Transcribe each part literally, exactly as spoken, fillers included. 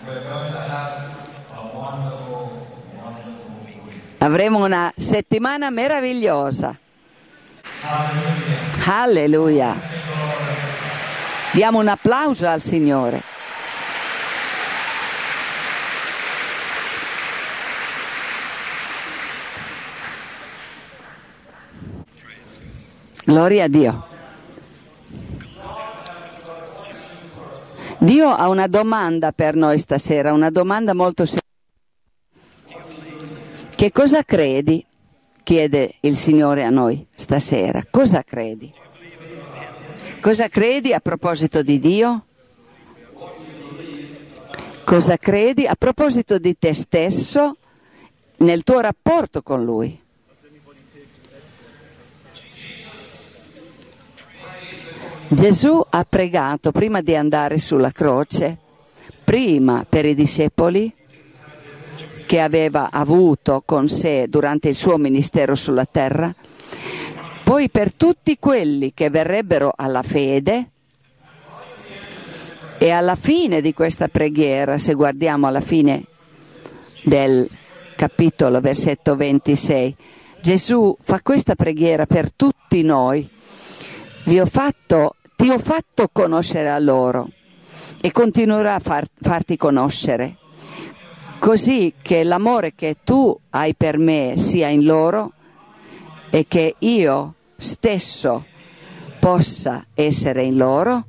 Avremo una settimana meravigliosa. Alleluia. Diamo un applauso al Signore. Gloria a Dio. Dio ha una domanda per noi stasera, una domanda molto semplice. Che cosa credi? Chiede il Signore a noi stasera. Cosa credi? Cosa credi a proposito di Dio? Cosa credi a proposito di te stesso nel tuo rapporto con Lui? Gesù ha pregato prima di andare sulla croce, prima per i discepoli che aveva avuto con sé durante il suo ministero sulla terra, poi per tutti quelli che verrebbero alla fede, e alla fine di questa preghiera, se guardiamo alla fine del capitolo, versetto ventisei, Gesù fa questa preghiera per tutti noi. Vi ho fatto, ti ho fatto conoscere a loro e continuerò a far, farti conoscere, così che l'amore che tu hai per me sia in loro e che io stesso possa essere in loro.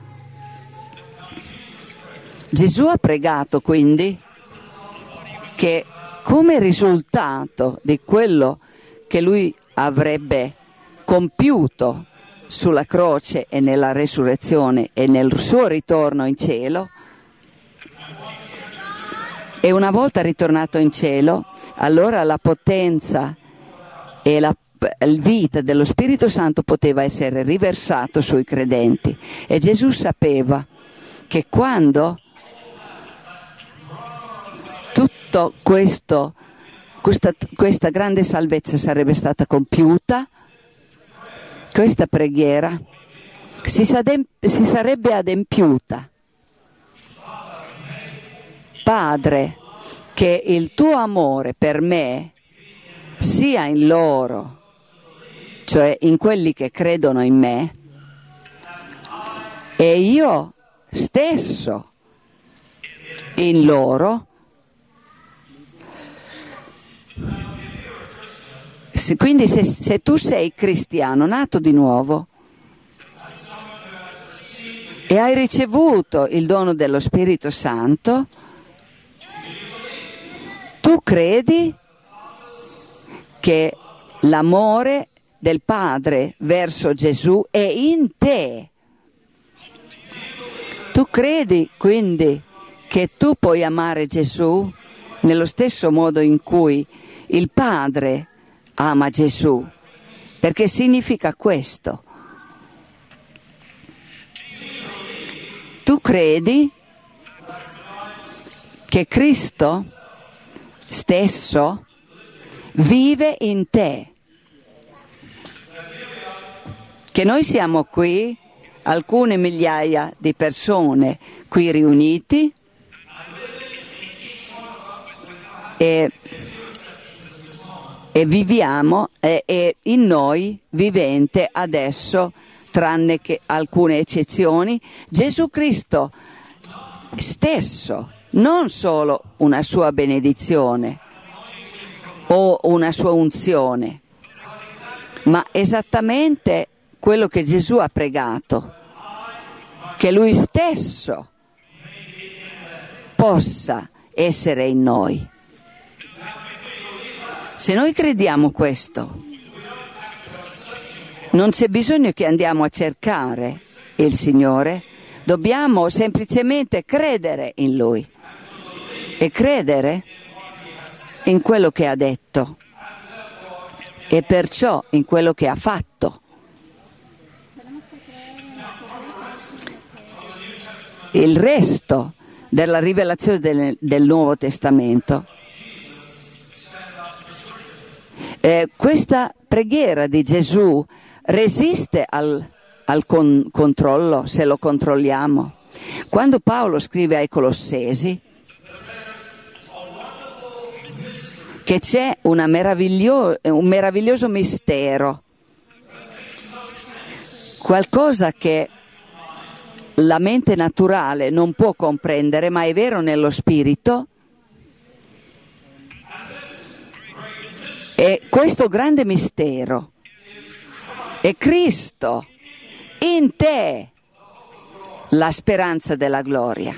Gesù ha pregato quindi che come risultato di quello che lui avrebbe compiuto sulla croce e nella resurrezione e nel suo ritorno in cielo, e una volta ritornato in cielo, allora la potenza e la vita dello Spirito Santo poteva essere riversato sui credenti. E Gesù sapeva che quando tutto questo, questa, questa grande salvezza sarebbe stata compiuta, questa preghiera si, sadem- si sarebbe adempiuta. Padre, che il tuo amore per me sia in loro, cioè in quelli che credono in me, e io stesso in loro. Quindi se, se tu sei cristiano, nato di nuovo, e hai ricevuto il dono dello Spirito Santo, tu credi che l'amore del Padre verso Gesù è in te. Tu credi quindi che tu puoi amare Gesù nello stesso modo in cui il Padre ama Gesù, perché significa questo. Tu credi che Cristo stesso vive in te, che noi siamo qui, alcune migliaia di persone qui riuniti, e, e viviamo, e, e in noi vivente adesso, tranne che alcune eccezioni, Gesù Cristo stesso, non solo una sua benedizione o una sua unzione, ma esattamente quello che Gesù ha pregato, che Lui stesso possa essere in noi. Se noi crediamo questo, non c'è bisogno che andiamo a cercare il Signore, dobbiamo semplicemente credere in Lui e credere in quello che ha detto e perciò in quello che ha fatto. Il resto della rivelazione del, del Nuovo Testamento, eh, questa preghiera di Gesù resiste al, al con, controllo, se lo controlliamo. Quando Paolo scrive ai Colossesi, che c'è una meraviglio- un meraviglioso mistero, qualcosa che la mente naturale non può comprendere, ma è vero nello spirito. E questo grande mistero è Cristo in te, la speranza della gloria.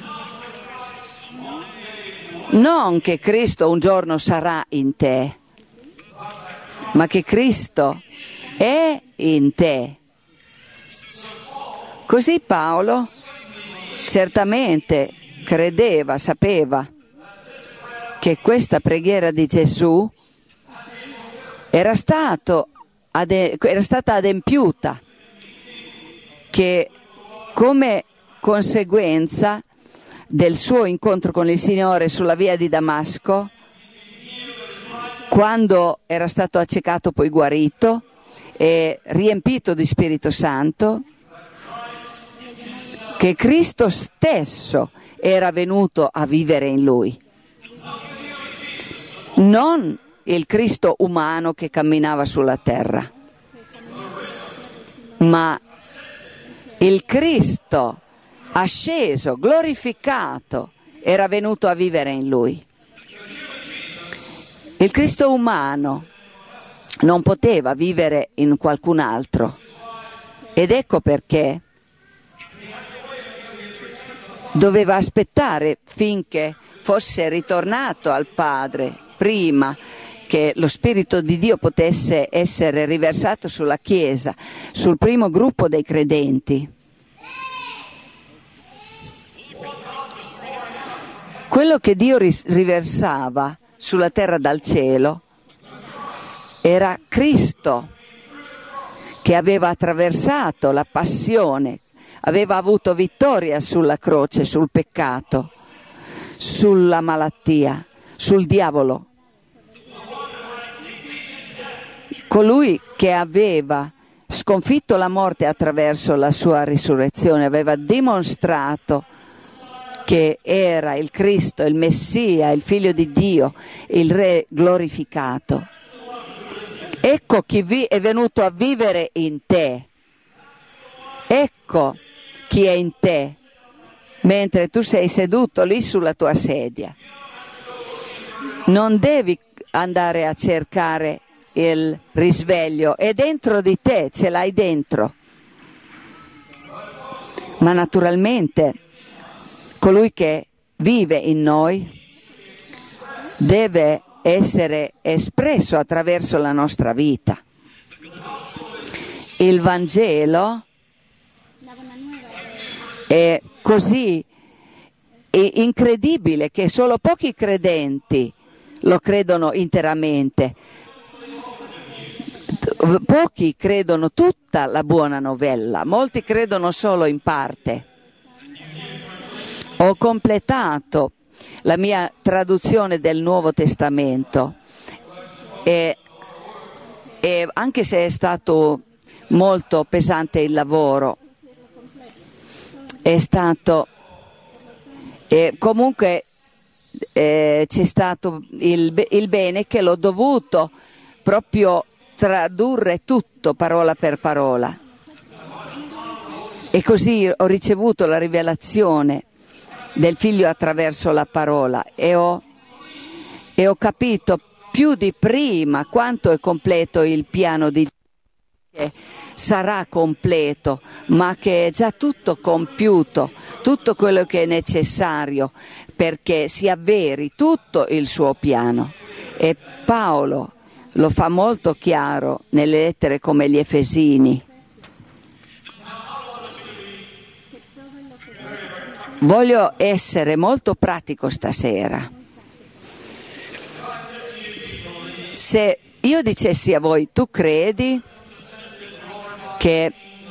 Non che Cristo un giorno sarà in te, ma che Cristo è in te. Così Paolo certamente credeva, sapeva che questa preghiera di Gesù era, stato, era stata adempiuta, che come conseguenza del suo incontro con il Signore sulla via di Damasco, quando era stato accecato poi guarito e riempito di Spirito Santo, che Cristo stesso era venuto a vivere in lui. Non il Cristo umano che camminava sulla terra, ma il Cristo asceso, glorificato, era venuto a vivere in lui. Il Cristo umano non poteva vivere in qualcun altro, ed ecco perché doveva aspettare finché fosse ritornato al Padre, prima che lo Spirito di Dio potesse essere riversato sulla Chiesa, sul primo gruppo dei credenti. Quello che Dio riversava sulla terra dal cielo era Cristo, che aveva attraversato la passione, aveva avuto vittoria sulla croce, sul peccato, sulla malattia, sul diavolo. Colui che aveva sconfitto la morte attraverso la sua risurrezione, aveva dimostrato che era il Cristo, il Messia, il Figlio di Dio, il Re glorificato. Ecco chi vi è venuto a vivere in te. Ecco chi è in te, mentre tu sei seduto lì sulla tua sedia. Non devi andare a cercare il risveglio, è dentro di te, ce l'hai dentro. Ma naturalmente colui che vive in noi deve essere espresso attraverso la nostra vita. Il Vangelo è così incredibile che solo pochi credenti lo credono interamente. Pochi credono tutta la buona novella, molti credono solo in parte. Ho completato la mia traduzione del Nuovo Testamento e, e anche se è stato molto pesante il lavoro, è stato e comunque eh, c'è stato il, il bene che l'ho dovuto proprio tradurre tutto parola per parola, e così ho ricevuto la rivelazione del Figlio attraverso la parola e ho, e ho capito più di prima quanto è completo il piano di Dio, che sarà completo, ma che è già tutto compiuto, tutto quello che è necessario perché si avveri tutto il suo piano. E Paolo lo fa molto chiaro nelle lettere come gli Efesini. Voglio essere molto pratico stasera. Se io dicessi a voi, tu credi che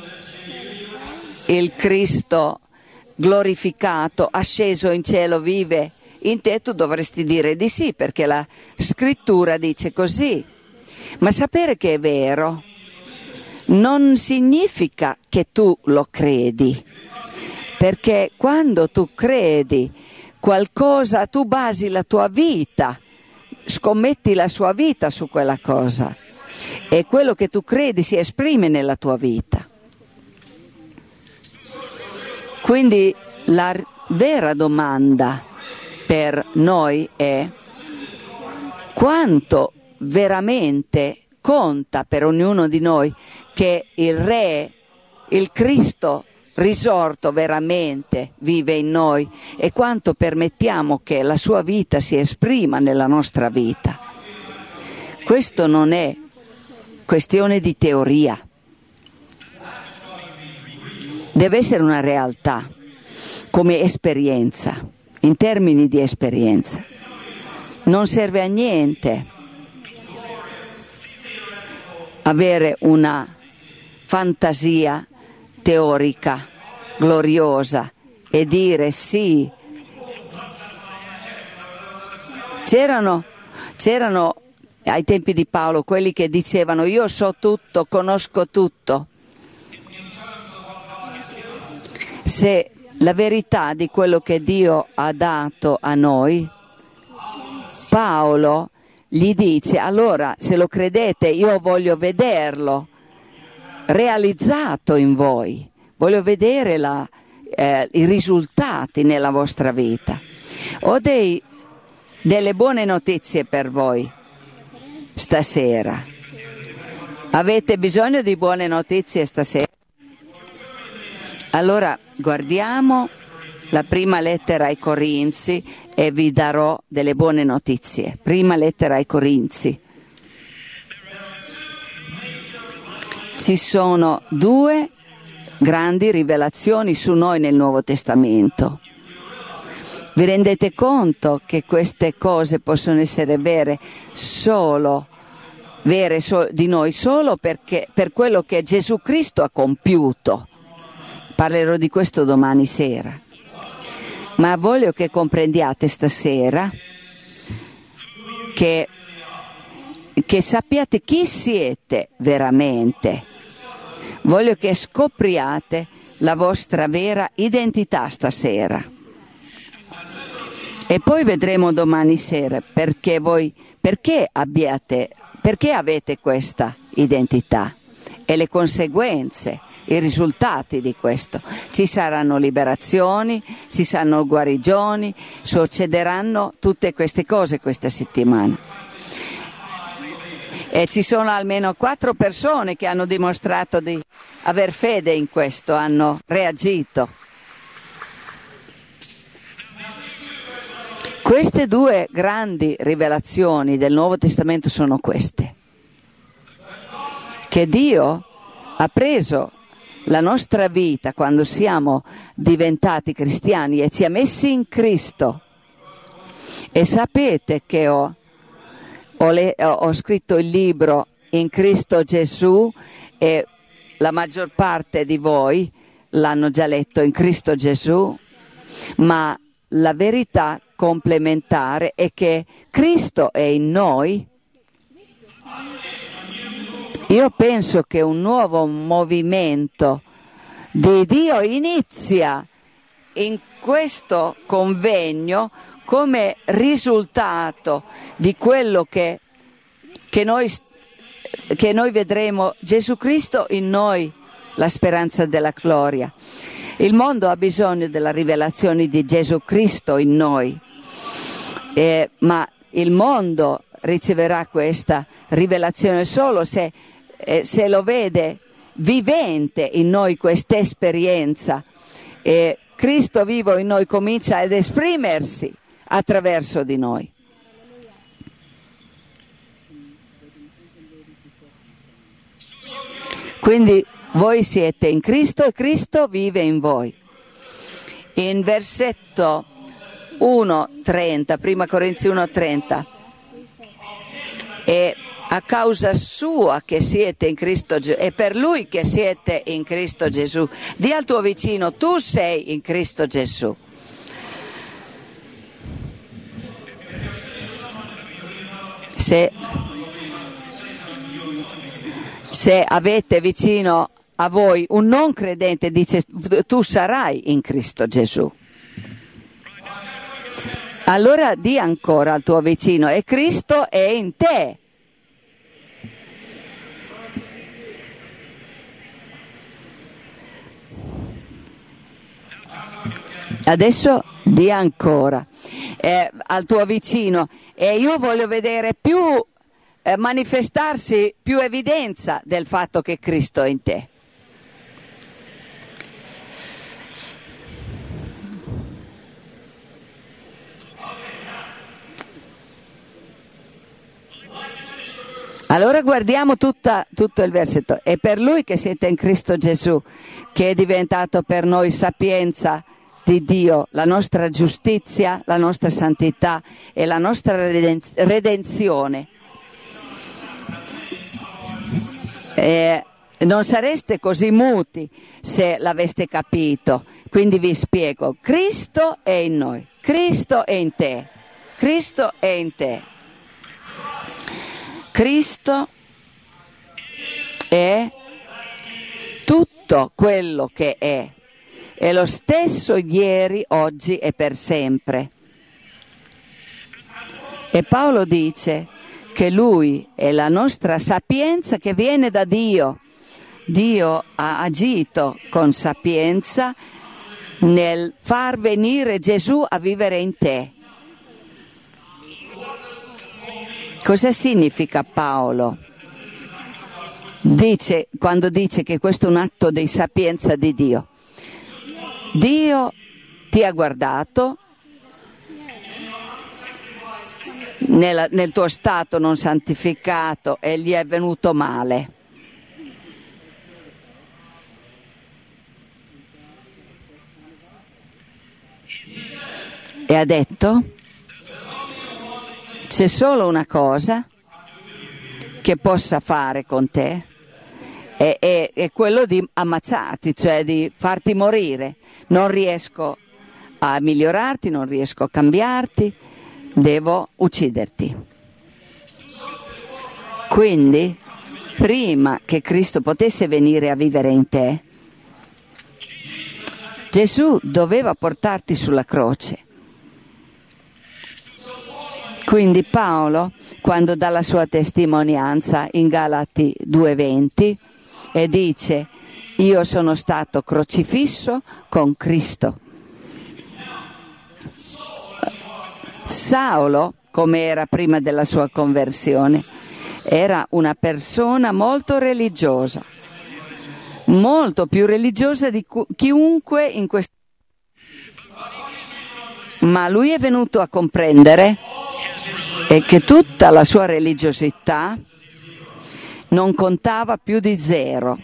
il Cristo glorificato, asceso in cielo, vive in te, tu dovresti dire di sì, perché la scrittura dice così. Ma sapere che è vero non significa che tu lo credi, perché quando tu credi qualcosa tu basi la tua vita scommetti la sua vita su quella cosa e quello che tu credi si esprime nella tua vita. Quindi la vera domanda per noi è: quanto veramente conta per ognuno di noi che il Re, il Cristo risorto veramente vive in noi, e quanto permettiamo che la sua vita si esprima nella nostra vita. Questo non è questione di teoria, deve essere una realtà, come esperienza, in termini di esperienza. Non serve a niente avere una fantasia teorica, gloriosa, e dire sì. C'erano, c'erano ai tempi di Paolo quelli che dicevano: io so tutto, conosco tutto. Se la verità di quello che Dio ha dato a noi, Paolo gli dice: allora, se lo credete, io voglio vederlo realizzato in voi, voglio vedere la, eh, i risultati nella vostra vita. Ho dei, delle buone notizie per voi stasera. Avete bisogno di buone notizie stasera? Allora guardiamo la prima lettera ai Corinzi e vi darò delle buone notizie. Prima lettera ai Corinzi. Ci sono due grandi rivelazioni su noi nel Nuovo Testamento. Vi rendete conto che queste cose possono essere vere solo, vere so, di noi solo perché, per quello che Gesù Cristo ha compiuto. Parlerò di questo domani sera. Ma voglio che comprendiate stasera che, che sappiate chi siete veramente. Voglio che scopriate la vostra vera identità stasera. E poi vedremo domani sera perché voi, perché abbiate, perché avete questa identità e le conseguenze, i risultati di questo. Ci saranno liberazioni, ci saranno guarigioni, succederanno tutte queste cose questa settimana. E ci sono almeno quattro persone che hanno dimostrato di aver fede in questo, hanno reagito. Queste due grandi rivelazioni del Nuovo Testamento sono queste: che Dio ha preso la nostra vita quando siamo diventati cristiani e ci ha messi in Cristo. E sapete che ho, ho, le, ho scritto il libro In Cristo Gesù, e la maggior parte di voi l'hanno già letto, In Cristo Gesù, ma la verità complementare è che Cristo è in noi. Io penso che un nuovo movimento di Dio inizia in questo convegno come risultato di quello che, che, noi, che noi vedremo, Gesù Cristo in noi, la speranza della gloria. Il mondo ha bisogno della rivelazione di Gesù Cristo in noi, eh, ma il mondo riceverà questa rivelazione solo se, eh, se lo vede vivente in noi questa esperienza. Eh, Cristo vivo in noi comincia ad esprimersi attraverso di noi. Quindi voi siete in Cristo e Cristo vive in voi. In versetto uno trenta, prima Corinzi uno trenta, è a causa sua che siete in Cristo Gesù, è per Lui che siete in Cristo Gesù. Dì al tuo vicino: tu sei in Cristo Gesù. Se, se avete vicino a voi un non credente, dice: tu sarai in Cristo Gesù. Allora di ancora al tuo vicino, e Cristo è in te. Adesso di ancora eh, al tuo vicino, e io voglio vedere più eh, manifestarsi, più evidenza del fatto che Cristo è in te. Allora guardiamo tutta, tutto il versetto. È per Lui che siete in Cristo Gesù, che è diventato per noi sapienza di Dio, la nostra giustizia, la nostra santità e la nostra redenzione. E non sareste così muti se l'aveste capito. Quindi vi spiego. Cristo è in noi, Cristo è in te, Cristo è in te. Cristo è tutto quello che è, è lo stesso ieri, oggi e per sempre. E Paolo dice che Lui è la nostra sapienza che viene da Dio. Dio ha agito con sapienza nel far venire Gesù a vivere in te. Cosa significa Paolo? Dice, quando dice che questo è un atto di sapienza di Dio. Dio ti ha guardato nel, nel tuo stato non santificato e gli è venuto male. E ha detto: c'è solo una cosa che possa fare con te, è, è, è quello di ammazzarti, cioè di farti morire. Non riesco a migliorarti, non riesco a cambiarti, devo ucciderti. Quindi, prima che Cristo potesse venire a vivere in te, Gesù doveva portarti sulla croce. Quindi Paolo, quando dà la sua testimonianza in Galati due venti, e dice: io sono stato crocifisso con Cristo. Saulo, come era prima della sua conversione, era una persona molto religiosa, molto più religiosa di chiunque in questo. Ma lui è venuto a comprendere e che tutta la sua religiosità non contava più di zero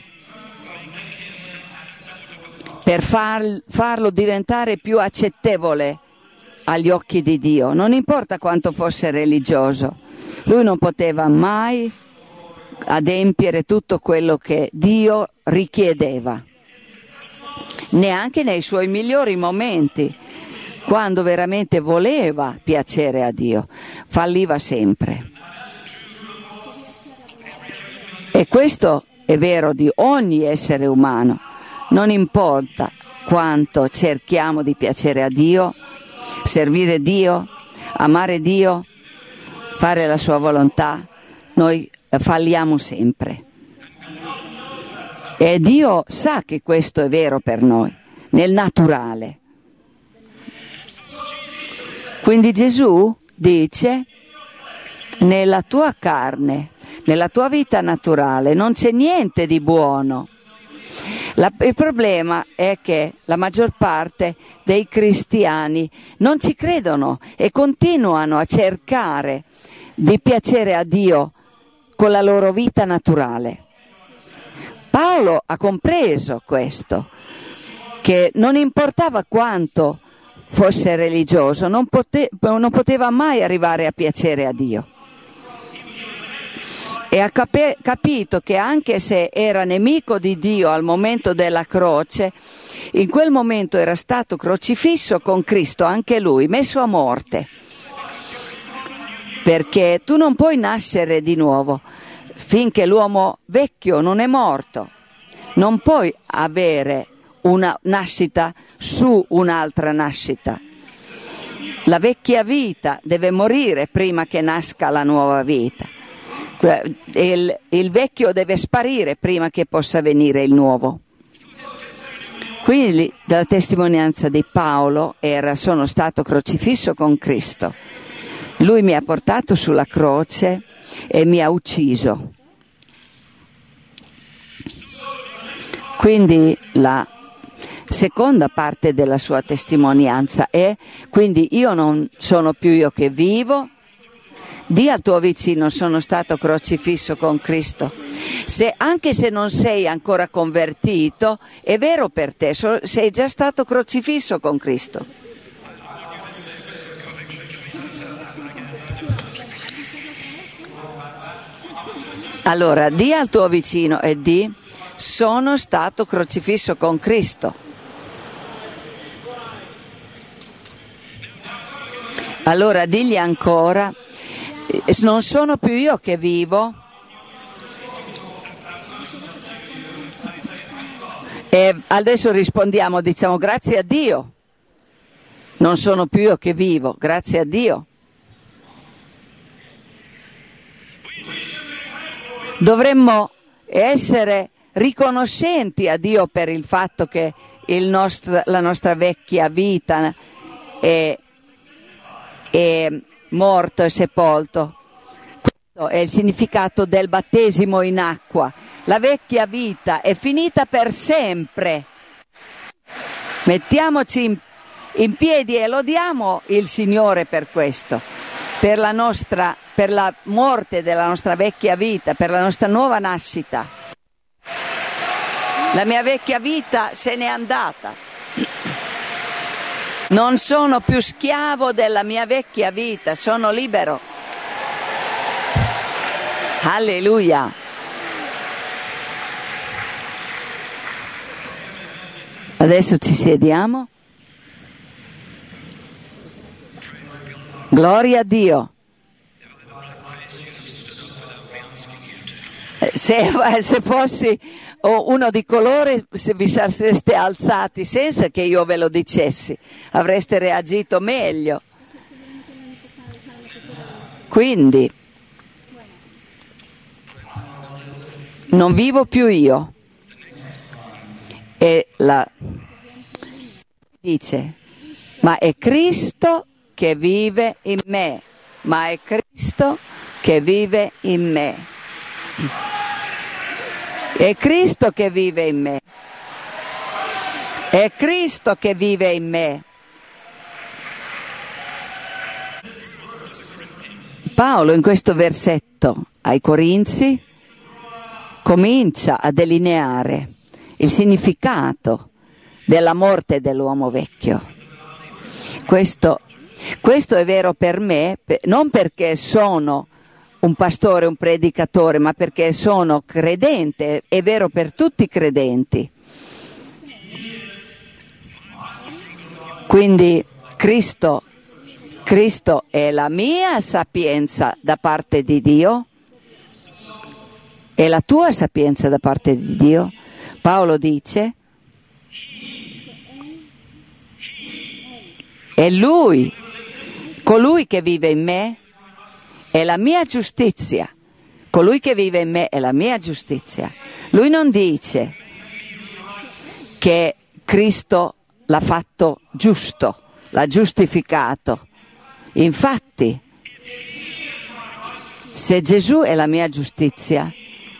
per far, farlo diventare più accettevole agli occhi di Dio. Non importa quanto fosse religioso, lui non poteva mai adempiere tutto quello che Dio richiedeva, neanche nei suoi migliori momenti. Quando veramente voleva piacere a Dio, falliva sempre. E questo è vero di ogni essere umano. Non importa quanto cerchiamo di piacere a Dio, servire Dio, amare Dio, fare la sua volontà, noi falliamo sempre. E Dio sa che questo è vero per noi, nel naturale. Quindi Gesù dice: nella tua carne, nella tua vita naturale non c'è niente di buono. La, il problema è che la maggior parte dei cristiani non ci credono e continuano a cercare di piacere a Dio con la loro vita naturale. Paolo ha compreso questo, che non importava quanto fosse religioso, non, pote- non poteva mai arrivare a piacere a Dio. E ha cap- capito che anche se era nemico di Dio al momento della croce, in quel momento era stato crocifisso con Cristo, anche lui, messo a morte. Perché tu non puoi nascere di nuovo finché l'uomo vecchio non è morto. Non puoi avere una nascita su un'altra nascita. La vecchia vita deve morire prima che nasca la nuova vita. Il, il vecchio deve sparire prima che possa venire il nuovo. Quindi la testimonianza di Paolo era: sono stato crocifisso con Cristo. Lui mi ha portato sulla croce e mi ha ucciso. Quindi la seconda parte della sua testimonianza è: quindi io non sono più io che vivo. Dì al tuo vicino: sono stato crocifisso con Cristo. Se, anche se non sei ancora convertito, è vero per te, so, sei già stato crocifisso con Cristo. Allora, dì al tuo vicino e dì: sono stato crocifisso con Cristo. Allora digli ancora: non sono più io che vivo, e adesso rispondiamo, diciamo: grazie a Dio, non sono più io che vivo, grazie a Dio. Dovremmo essere riconoscenti a Dio per il fatto che il nostro, la nostra vecchia vita è, è morto e sepolto. Questo è il significato del battesimo in acqua. La vecchia vita è finita per sempre. Mettiamoci in, in piedi e lodiamo il Signore per questo, per la nostra, per la morte della nostra vecchia vita, per la nostra nuova nascita. La mia vecchia vita se n'è andata. Non sono più schiavo della mia vecchia vita, sono libero. Alleluia. Adesso ci sediamo. Gloria a Dio. Se, se fossi uno di colore, se vi sareste alzati senza che io ve lo dicessi, avreste reagito meglio. Quindi non vivo più io. E la dice: ma è Cristo che vive in me, ma è Cristo che vive in me. È Cristo che vive in me. È Cristo che vive in me. Paolo in questo versetto ai Corinzi comincia a delineare il significato della morte dell'uomo vecchio. Questo, questo è vero per me, non perché sono un pastore, un predicatore, ma perché sono credente, è vero per tutti i credenti. Quindi Cristo, Cristo è la mia sapienza da parte di Dio, è la tua sapienza da parte di Dio. Paolo dice: è Lui, colui che vive in me, è la mia giustizia. Colui che vive in me è la mia giustizia. Lui non dice che Cristo l'ha fatto giusto, l'ha giustificato. Infatti, se Gesù è la mia giustizia,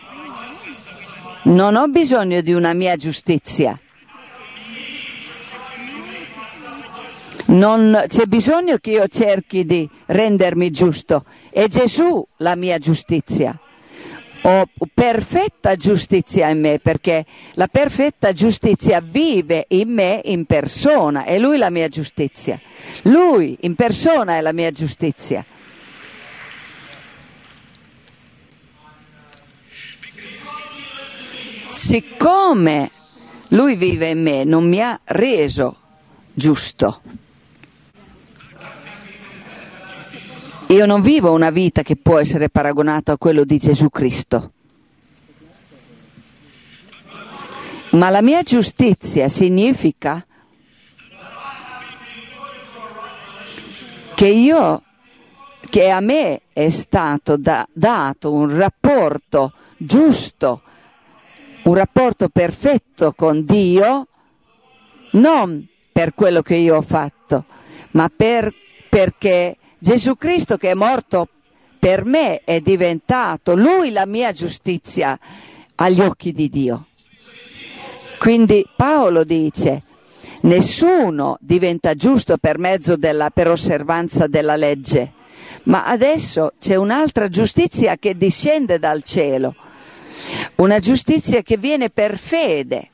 non ho bisogno di una mia giustizia. Non c'è bisogno che io cerchi di rendermi giusto. È Gesù la mia giustizia. Ho perfetta giustizia in me, perché la perfetta giustizia vive in me in persona. È Lui la mia giustizia. Lui in persona è la mia giustizia. Siccome Lui vive in me, non mi ha reso giusto. Io non vivo una vita che può essere paragonata a quello di Gesù Cristo. Ma la mia giustizia significa che io, che a me è stato da, dato un rapporto giusto, un rapporto perfetto con Dio, non per quello che io ho fatto, ma per, perché Gesù Cristo, che è morto per me, è diventato Lui la mia giustizia agli occhi di Dio. Quindi Paolo dice: nessuno diventa giusto per mezzo della, per osservanza della legge, ma adesso c'è un'altra giustizia che discende dal cielo, una giustizia che viene per fede.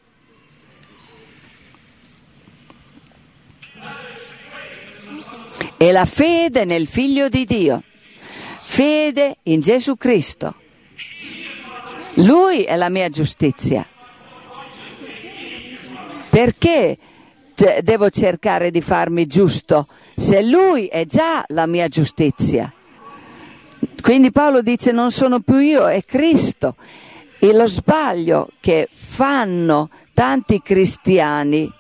È la fede nel Figlio di Dio, fede in Gesù Cristo. Lui è la mia giustizia. Perché devo cercare di farmi giusto se Lui è già la mia giustizia? Quindi Paolo dice: non sono più io, è Cristo. E lo sbaglio che fanno tanti cristiani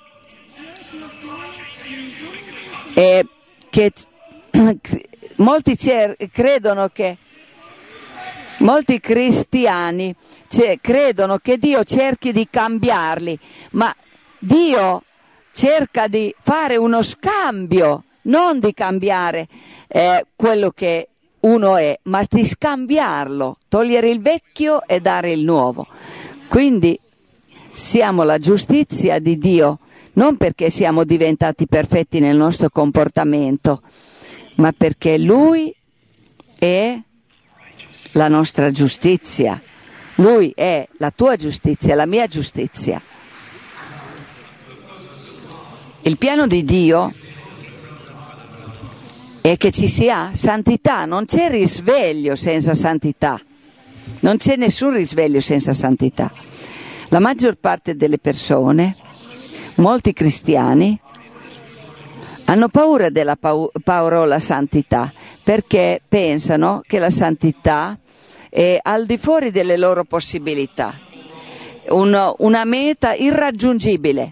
è che molti cer- credono che molti cristiani cioè, credono che Dio cerchi di cambiarli, ma Dio cerca di fare uno scambio, non di cambiare eh, quello che uno è, ma di scambiarlo, togliere il vecchio e dare il nuovo. Quindi siamo la giustizia di Dio, non perché siamo diventati perfetti nel nostro comportamento, ma perché Lui è la nostra giustizia. Lui è la tua giustizia, la mia giustizia. Il piano di Dio è che ci sia santità, non c'è risveglio senza santità, non c'è nessun risveglio senza santità. La maggior parte delle persone, molti cristiani, hanno paura della pau- parola santità, perché pensano che la santità è al di fuori delle loro possibilità, un, una meta irraggiungibile.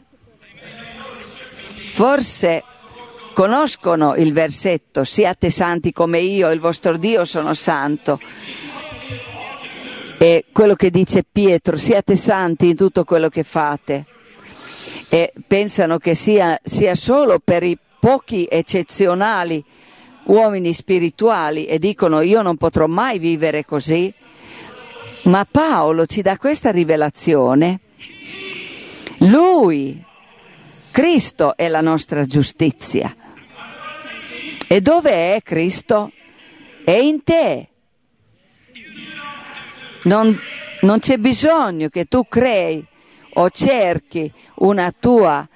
Forse conoscono il versetto: siate santi come io, il vostro Dio, sono santo. E quello che dice Pietro: siate santi in tutto quello che fate. E pensano che sia, sia solo per i pochi eccezionali uomini spirituali e dicono: io non potrò mai vivere così. Ma Paolo ci dà questa rivelazione: Lui, Cristo, è la nostra giustizia. E dove è Cristo? È in te. Non, non c'è bisogno che tu crei o cerchi una tua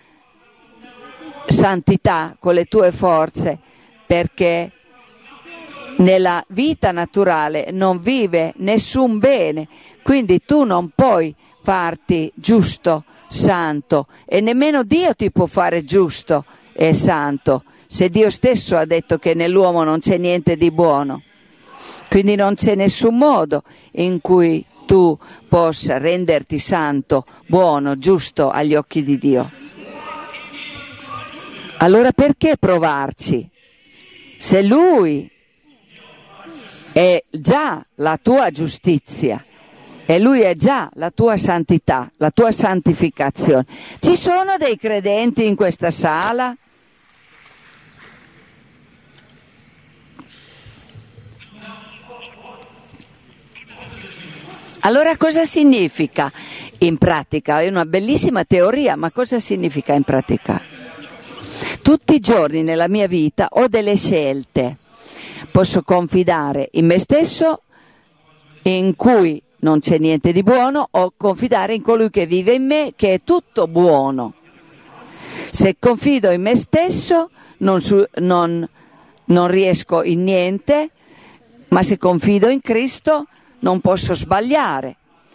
santità con le tue forze, perché nella vita naturale non vive nessun bene, quindi tu non puoi farti giusto, santo, e nemmeno Dio ti può fare giusto e santo, se Dio stesso ha detto che nell'uomo non c'è niente di buono. Quindi non c'è nessun modo in cui tu possa renderti santo, buono, giusto agli occhi di Dio. Allora perché provarci? Se Lui è già la tua giustizia e Lui è già la tua santità, la tua santificazione. Ci sono dei credenti in questa sala? Allora cosa significa in pratica? È una bellissima teoria, ma cosa significa in pratica? Tutti i giorni nella mia vita ho delle scelte. Posso confidare in me stesso, in cui non c'è niente di buono, o confidare in colui che vive in me, che è tutto buono. Se confido in me stesso non, su, non, non riesco in niente, ma se confido in Cristo non posso sbagliare.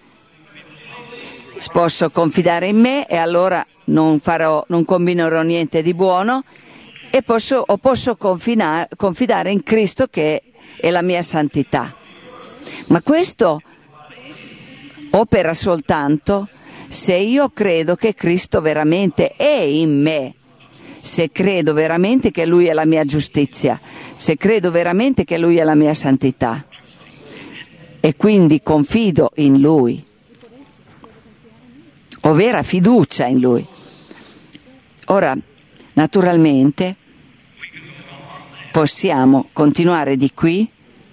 Posso confidare in me e allora non farò, non combinerò niente di buono, e posso, o posso confidare, confidare in Cristo, che è la mia santità. Ma questo opera soltanto se io credo che Cristo veramente è in me, se credo veramente che Lui è la mia giustizia, se credo veramente che Lui è la mia santità e quindi confido in Lui, ho vera fiducia in Lui. Ora, naturalmente, possiamo continuare di qui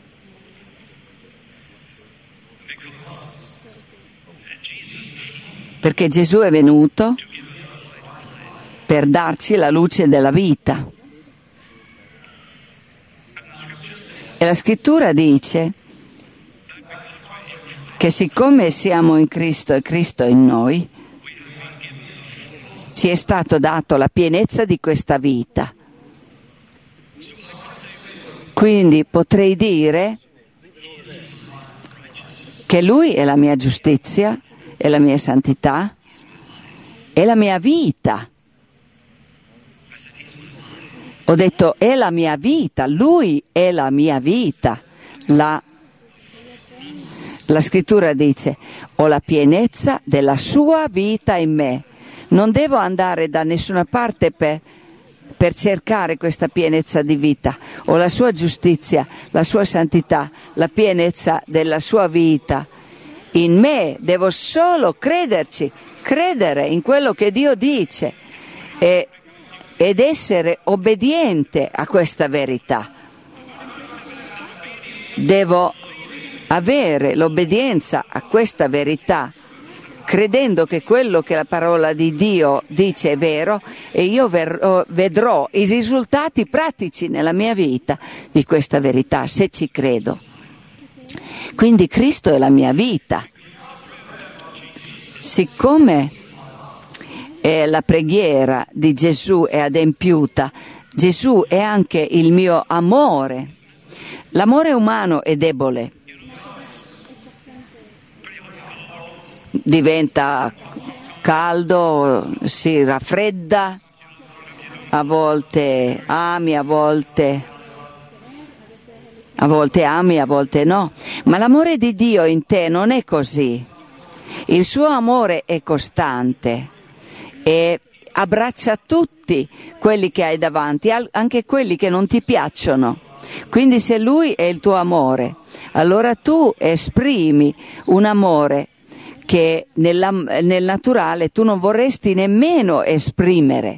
perché Gesù è venuto per darci la luce della vita. E la scrittura dice che siccome siamo in Cristo e Cristo in noi, ci è stato dato la pienezza di questa vita. Quindi potrei dire che Lui è la mia giustizia, è la mia santità, è la mia vita. Ho detto è la mia vita, Lui è la mia vita. La, la scrittura dice ho la pienezza della sua vita in me. Non devo andare da nessuna parte per, per cercare questa pienezza di vita. Ho la sua giustizia, la sua santità, la pienezza della sua vita. In me devo solo crederci, credere in quello che Dio dice e, ed essere obbediente a questa verità. Devo avere l'obbedienza a questa verità, credendo che quello che la parola di Dio dice è vero e io verrò, vedrò i risultati pratici nella mia vita di questa verità, se ci credo. Quindi Cristo è la mia vita. Siccome eh, la preghiera di Gesù è adempiuta, Gesù è anche il mio amore. L'amore umano è debole. Diventa caldo, si raffredda, a volte ami, a volte, a volte ami, a volte no. Ma l'amore di Dio in te non è così. Il suo amore è costante e abbraccia tutti quelli che hai davanti, anche quelli che non ti piacciono. Quindi se Lui è il tuo amore, allora tu esprimi un amore che nella, nel naturale tu non vorresti nemmeno esprimere.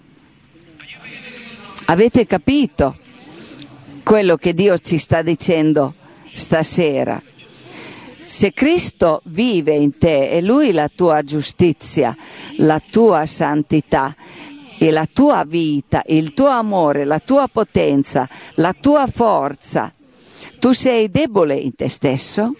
Avete capito quello che Dio ci sta dicendo stasera? Se Cristo vive in te e Lui la tua giustizia, la tua santità e la tua vita, il tuo amore, la tua potenza, la tua forza, tu sei debole in te stesso?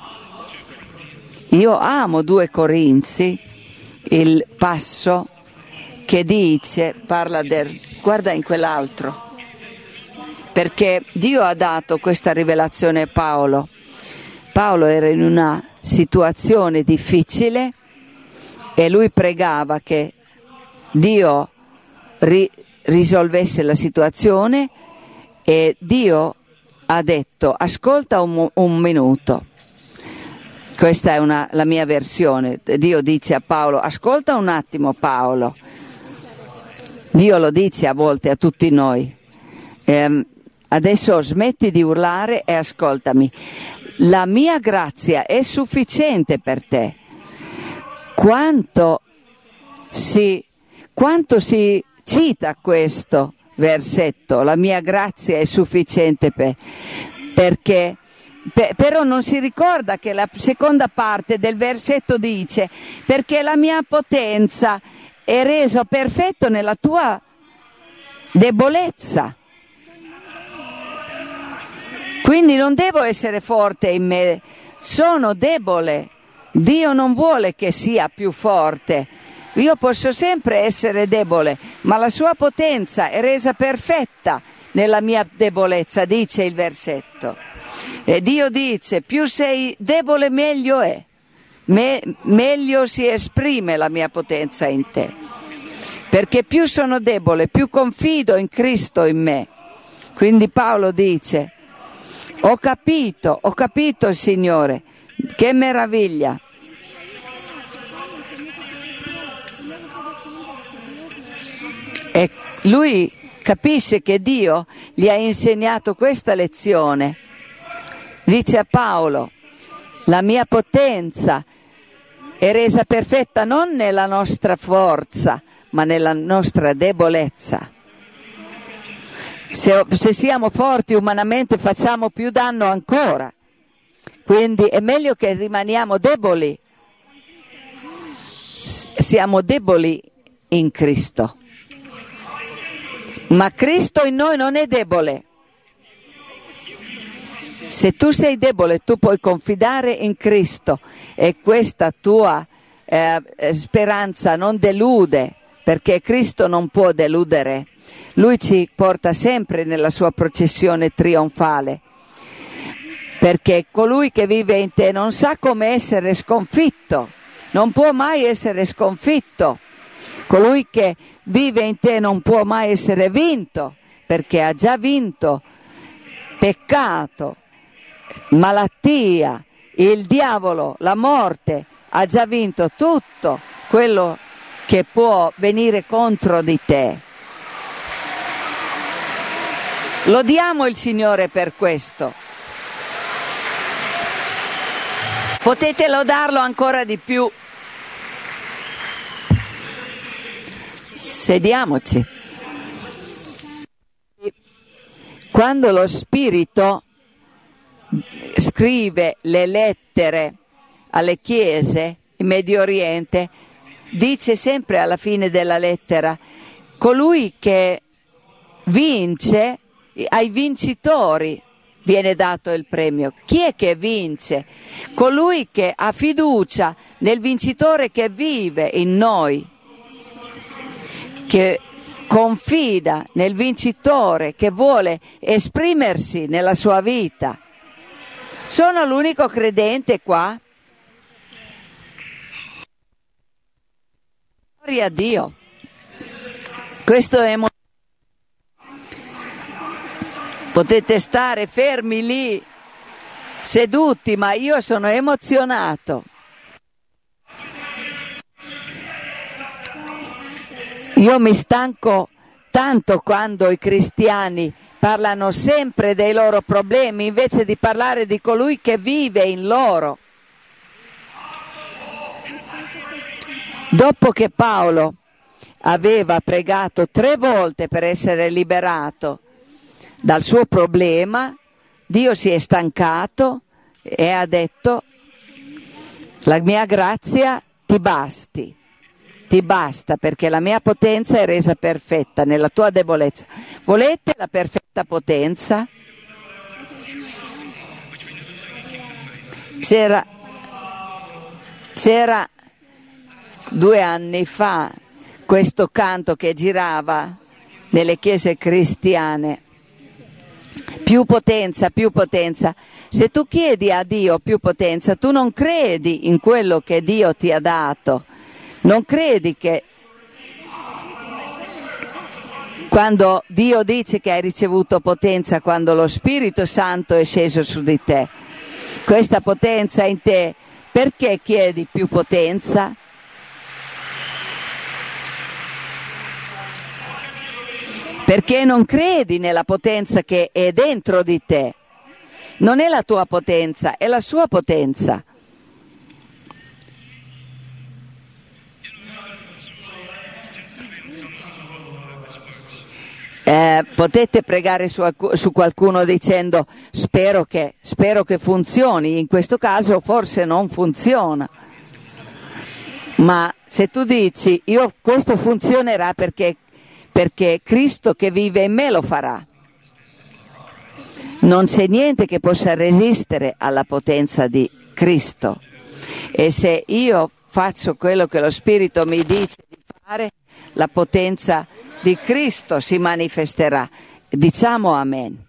Io amo due Corinzi, il passo che dice, parla del, guarda in quell'altro, perché Dio ha dato questa rivelazione a Paolo. Paolo era in una situazione difficile e lui pregava che Dio ri- risolvesse la situazione e Dio ha detto ascolta un, un minuto. Questa è una, la mia versione. Dio dice a Paolo ascolta un attimo Paolo. Dio lo dice a volte a tutti noi. Eh, adesso smetti di urlare e ascoltami. La mia grazia è sufficiente per te. Quanto si, quanto si cita questo versetto? La mia grazia è sufficiente per perché pe, però non si ricorda che la seconda parte del versetto dice perché la mia potenza è resa perfetta nella tua debolezza. Quindi non devo essere forte in me, sono debole. Dio non vuole che sia più forte. Io posso sempre essere debole, ma la sua potenza è resa perfetta nella mia debolezza, dice il versetto. E Dio dice, più sei debole meglio è, Me- meglio si esprime la mia potenza in te. Perché più sono debole, più confido in Cristo in me. Quindi Paolo dice, ho capito, ho capito il Signore, che meraviglia. E lui capisce che Dio gli ha insegnato questa lezione. Dice a Paolo: la mia potenza è resa perfetta non nella nostra forza, ma nella nostra debolezza. Se, se siamo forti umanamente facciamo più danno ancora. Quindi è meglio che rimaniamo deboli. Siamo deboli in Cristo. Ma Cristo in noi non è debole. Se tu sei debole, tu puoi confidare in Cristo e questa tua eh, speranza non delude, perché Cristo non può deludere. Lui ci porta sempre nella sua processione trionfale, perché colui che vive in te non sa come essere sconfitto, non può mai essere sconfitto. Colui che vive in te non può mai essere vinto, perché ha già vinto peccato, malattia, il diavolo, la morte, ha già vinto tutto quello che può venire contro di te. Lodiamo il Signore per questo. Potete lodarlo ancora di più. Sediamoci. Quando lo Spirito scrive le lettere alle chiese in Medio Oriente, dice sempre alla fine della lettera: colui che vince, ai vincitori viene dato il premio. Chi è che vince? Colui che ha fiducia nel vincitore che vive in noi, che confida nel vincitore che vuole esprimersi nella sua vita. Sono l'unico credente qua? Gloria a Dio. Questo è molto... Potete stare fermi lì, seduti, ma io sono emozionato. Io mi stanco tanto quando i cristiani parlano sempre dei loro problemi invece di parlare di colui che vive in loro. Dopo che Paolo aveva pregato tre volte per essere liberato dal suo problema, Dio si è stancato e ha detto: la mia grazia ti basti, ti basta, perché la mia potenza è resa perfetta nella tua debolezza. Volete la perfetta potenza? C'era, c'era due anni fa questo canto che girava nelle chiese cristiane: più potenza, più potenza. Se tu chiedi a Dio più potenza, tu non credi in quello che Dio ti ha dato, non credi che quando Dio dice che hai ricevuto potenza, quando lo Spirito Santo è sceso su di te, questa potenza in te, perché chiedi più potenza? Perché non credi nella potenza che è dentro di te. Non è la tua potenza, è la sua potenza. Eh, potete pregare su, su qualcuno dicendo: spero che, spero che funzioni. In questo caso forse non funziona. Ma se tu dici: io questo funzionerà perché perché Cristo che vive in me lo farà, non c'è niente che possa resistere alla potenza di Cristo. E se io faccio quello che lo Spirito mi dice di fare, la potenza di Cristo si manifesterà. Diciamo amen.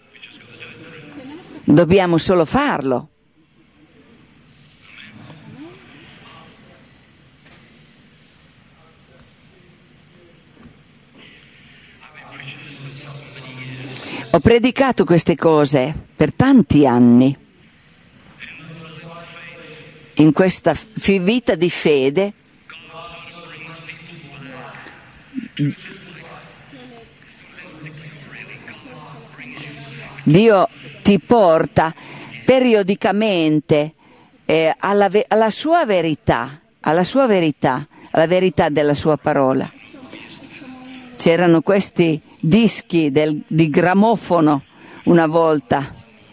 Dobbiamo solo farlo. Ho predicato queste cose per tanti anni, in questa f- vita di fede. Dio ti porta periodicamente eh, alla, ve- alla sua verità, alla sua verità, alla verità della sua parola. C'erano questi dischi del, di grammofono una volta,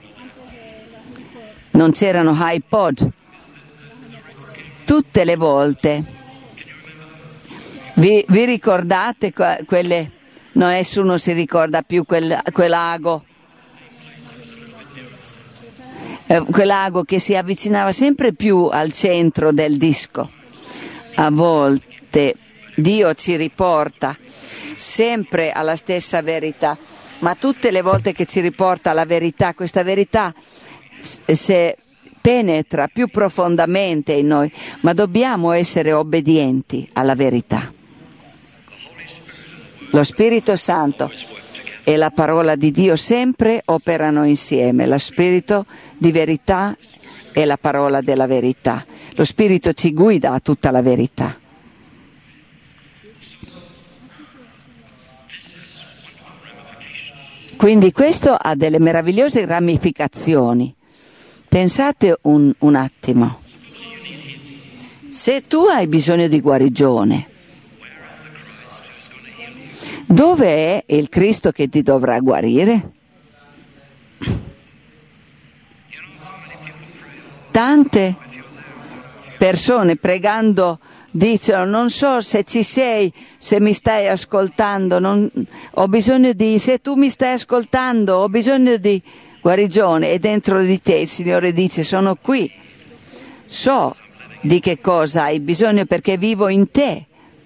non c'erano iPod. Tutte le volte, vi, vi ricordate quelle, no, nessuno si ricorda più quel, quell'ago, eh, quell'ago che si avvicinava sempre più al centro del disco. A volte Dio ci riporta sempre alla stessa verità, ma tutte le volte che ci riporta alla verità, questa verità se penetra più profondamente in noi, ma dobbiamo essere obbedienti alla verità. Lo Spirito Santo e la parola di Dio sempre operano insieme, lo Spirito di verità e la parola della verità. Lo Spirito ci guida a tutta la verità. Quindi questo ha delle meravigliose ramificazioni. Pensate un, un attimo. Se tu hai bisogno di guarigione, dove è il Cristo che ti dovrà guarire? Tante persone pregando dicono: non so se ci sei, se mi stai ascoltando, non, ho bisogno di, se tu mi stai ascoltando, ho bisogno di guarigione. E dentro di te il Signore dice: sono qui, so di che cosa hai bisogno perché vivo in te.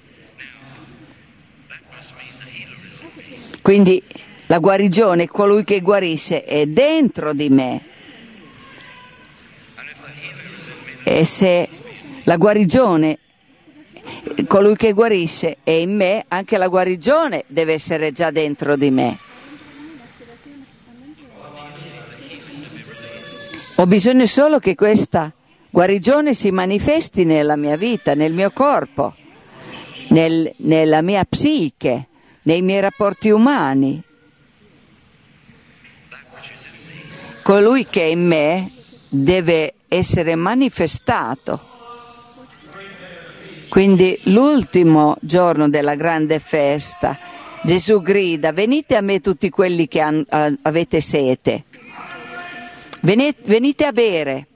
Quindi la guarigione, colui che guarisce, è dentro di me. E se la guarigione, colui che guarisce è in me, anche la guarigione deve essere già dentro di me. Ho bisogno solo che questa guarigione si manifesti nella mia vita, nel mio corpo, nel, nella mia psiche, nei miei rapporti umani. Colui che è in me deve essere manifestato. Quindi l'ultimo giorno della grande festa Gesù grida: venite a me tutti quelli che han, avete sete, venite, venite a bere.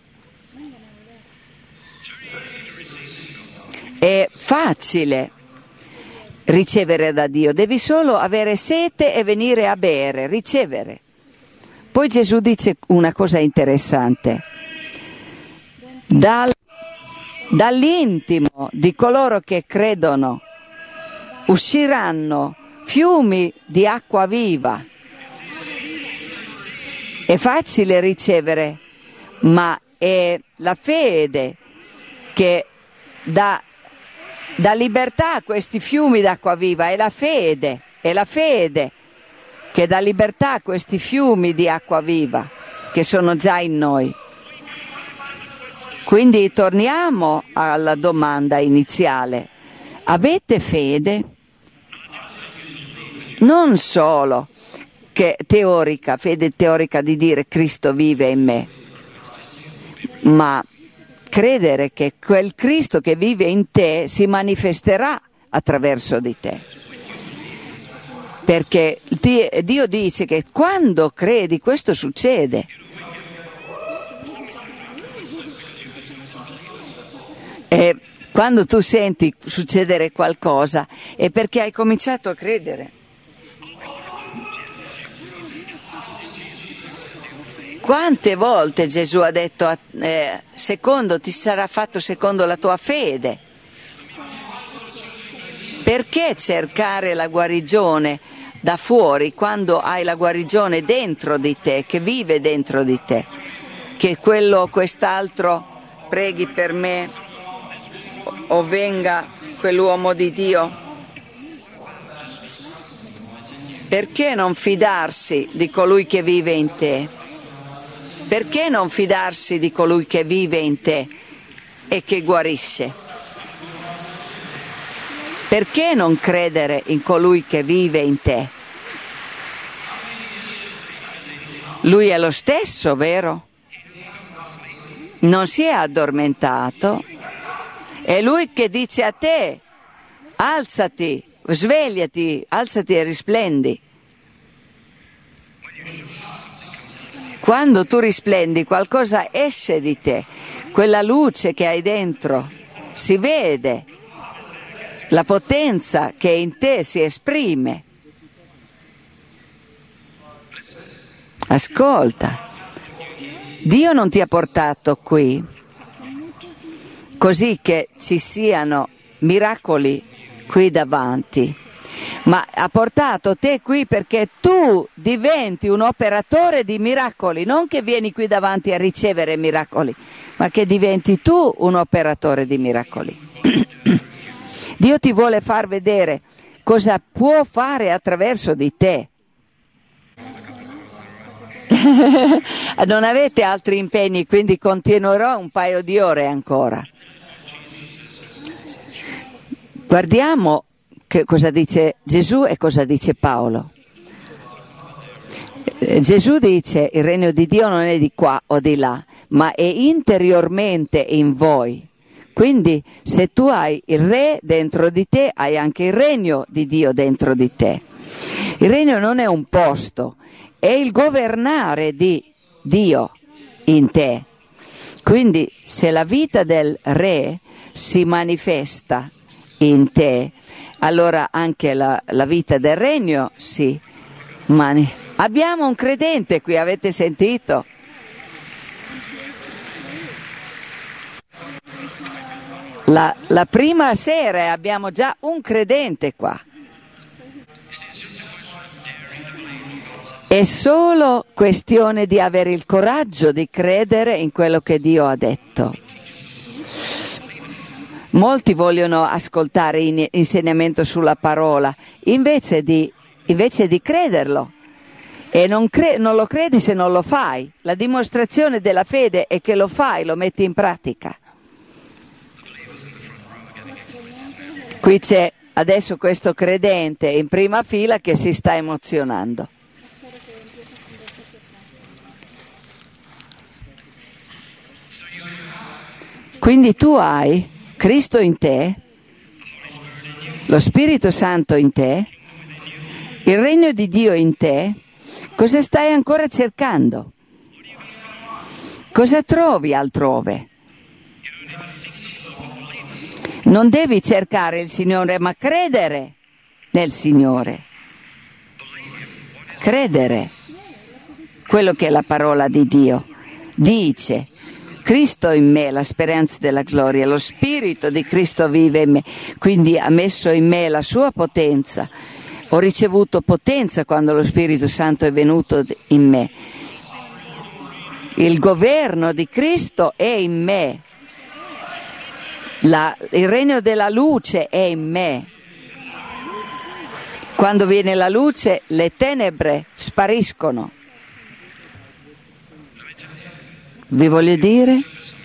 È facile ricevere da Dio, devi solo avere sete e venire a bere, ricevere. Poi Gesù dice una cosa interessante: Dal, dall'intimo di coloro che credono usciranno fiumi di acqua viva. È facile ricevere, ma è la fede che dà, dà libertà a questi fiumi d'acqua viva, è la fede, è la fede che dà libertà a questi fiumi di acqua viva che sono già in noi. Quindi torniamo alla domanda iniziale: avete fede? Non solo che teorica, fede teorica di dire Cristo vive in me, ma credere che quel Cristo che vive in te si manifesterà attraverso di te. Perché Dio dice che quando credi questo succede. E quando tu senti succedere qualcosa è perché hai cominciato a credere. Quante volte Gesù ha detto eh, secondo ti sarà fatto secondo la tua fede? Perché cercare la guarigione da fuori quando hai la guarigione dentro di te, che vive dentro di te? Che quello o quest'altro preghi per me o venga quell'uomo di Dio? Perché non fidarsi di colui che vive in te? Perché non fidarsi di colui che vive in te e che guarisce? Perché non credere in colui che vive in te? Lui è lo stesso, vero? Non si è addormentato. È Lui che dice a te: alzati, svegliati, alzati e risplendi. Quando tu risplendi, qualcosa esce di te, quella luce che hai dentro si vede, la potenza che in te si esprime. Ascolta, Dio non ti ha portato qui così che ci siano miracoli qui davanti, ma ha portato te qui perché tu diventi un operatore di miracoli, non che vieni qui davanti a ricevere miracoli, ma che diventi tu un operatore di miracoli. Dio ti vuole far vedere cosa può fare attraverso di te. Non avete altri impegni, quindi continuerò un paio di ore ancora. Guardiamo che cosa dice Gesù e cosa dice Paolo. Gesù dice: il regno di Dio non è di qua o di là, ma è interiormente in voi. Quindi se tu hai il re dentro di te, hai anche il regno di Dio dentro di te. Il regno non è un posto, è il governare di Dio in te. Quindi se la vita del re si manifesta in te, allora anche la, la vita del regno si manifesta. Abbiamo un credente qui, avete sentito? La, la prima sera abbiamo già un credente qua. È solo questione di avere il coraggio di credere in quello che Dio ha detto. Molti vogliono ascoltare in, insegnamento sulla parola, invece di, invece di crederlo. E non, cre- non lo credi se non lo fai. La dimostrazione della fede è che lo fai, lo metti in pratica. Qui c'è adesso questo credente in prima fila che si sta emozionando. Quindi tu hai Cristo in te, lo Spirito Santo in te, il regno di Dio in te. Cosa stai ancora cercando? Cosa trovi altrove? Non devi cercare il Signore, ma credere nel Signore. Credere quello che la parola di Dio dice. Cristo in me, la speranza della gloria, lo Spirito di Cristo vive in me, quindi ha messo in me la sua potenza. Ho ricevuto potenza quando lo Spirito Santo è venuto in me. Il governo di Cristo è in me. La, il regno della luce è in me. Quando viene la luce, le tenebre spariscono. Vi voglio dire,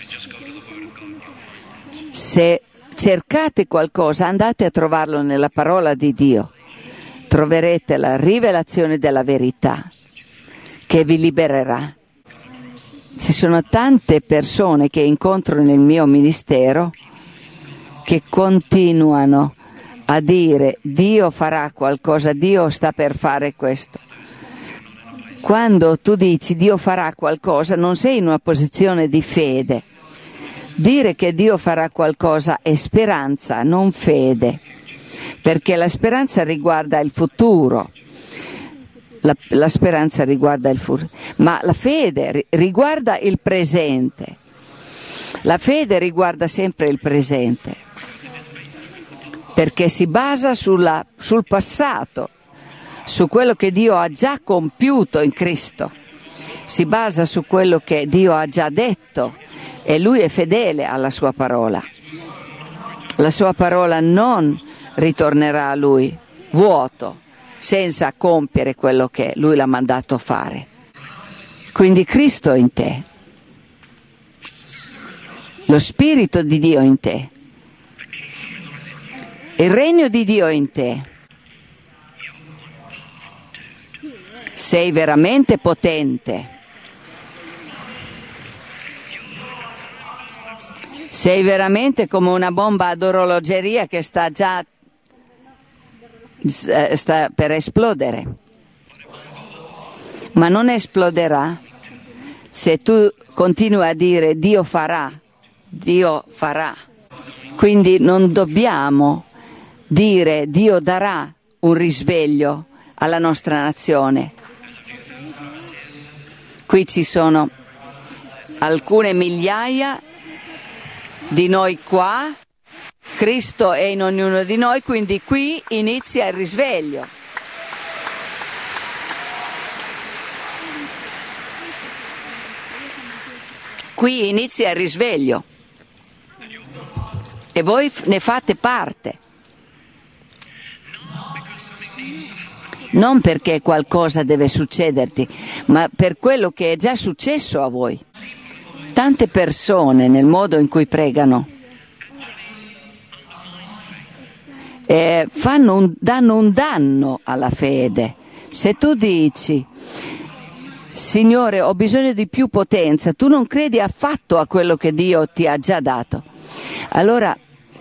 se cercate qualcosa, andate a trovarlo nella parola di Dio. Troverete la rivelazione della verità che vi libererà. Ci sono tante persone che incontro nel mio ministero che continuano a dire: Dio farà qualcosa, Dio sta per fare questo. Quando tu dici Dio farà qualcosa, non sei in una posizione di fede. Dire che Dio farà qualcosa è speranza, non fede, perché la speranza riguarda il futuro. La, la speranza riguarda il futuro, ma la fede riguarda il presente. La fede riguarda sempre il presente, perché si basa sulla, sul passato, su quello che Dio ha già compiuto in Cristo, si basa su quello che Dio ha già detto e Lui è fedele alla sua parola. La sua parola non ritornerà a Lui vuoto, senza compiere quello che Lui l'ha mandato fare. Quindi Cristo in te, lo Spirito di Dio in te, il regno di Dio in te. Sei veramente potente. Sei veramente come una bomba ad orologeria che sta già sta per esplodere. Ma non esploderà se tu continui a dire Dio farà, Dio farà. Quindi non dobbiamo dire Dio darà un risveglio alla nostra nazione. Qui ci sono alcune migliaia di noi qua, Cristo è in ognuno di noi, quindi qui inizia il risveglio. Qui inizia il risveglio e voi ne fate parte. Non perché qualcosa deve succederti, ma per quello che è già successo a voi. Tante persone nel modo in cui pregano eh, fanno un, danno un danno alla fede. Se tu dici Signore, ho bisogno di più potenza, tu non credi affatto a quello che Dio ti ha già dato. Allora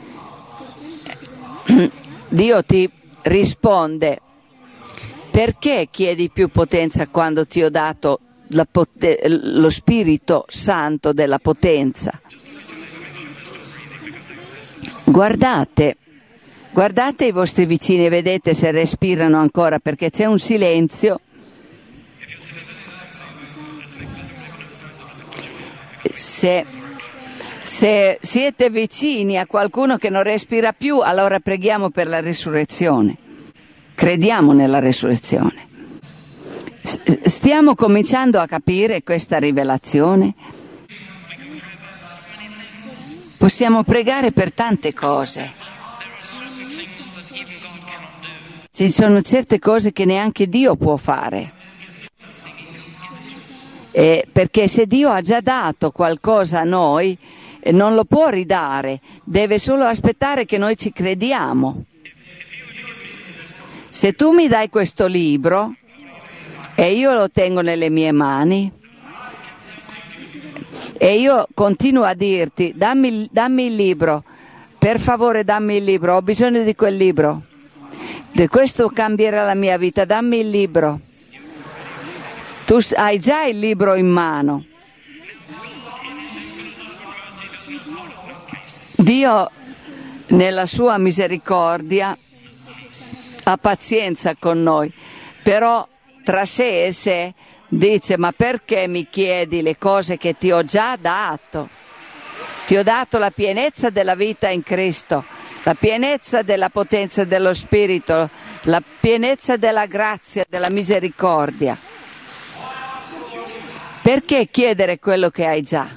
Dio ti risponde: perché chiedi più potenza quando ti ho dato la pot- lo Spirito Santo della potenza? Guardate, guardate i vostri vicini e vedete se respirano ancora, perché c'è un silenzio. Se, se siete vicini a qualcuno che non respira più, allora preghiamo per la risurrezione. Crediamo nella risurrezione. Stiamo cominciando a capire questa rivelazione. Possiamo pregare per tante cose. Ci sono certe cose che neanche Dio può fare. Eh, perché se Dio ha già dato qualcosa a noi, eh, non lo può ridare, deve solo aspettare che noi ci crediamo. Se tu mi dai questo libro e io lo tengo nelle mie mani e io continuo a dirti dammi, dammi il libro, per favore dammi il libro, ho bisogno di quel libro, di questo cambierà la mia vita, dammi il libro. Tu hai già il libro in mano. Dio, nella sua misericordia, ha pazienza con noi, però tra sé e sé dice: ma perché mi chiedi le cose che ti ho già dato? Ti ho dato la pienezza della vita in Cristo, la pienezza della potenza dello Spirito, la pienezza della grazia, della misericordia. Perché chiedere quello che hai già?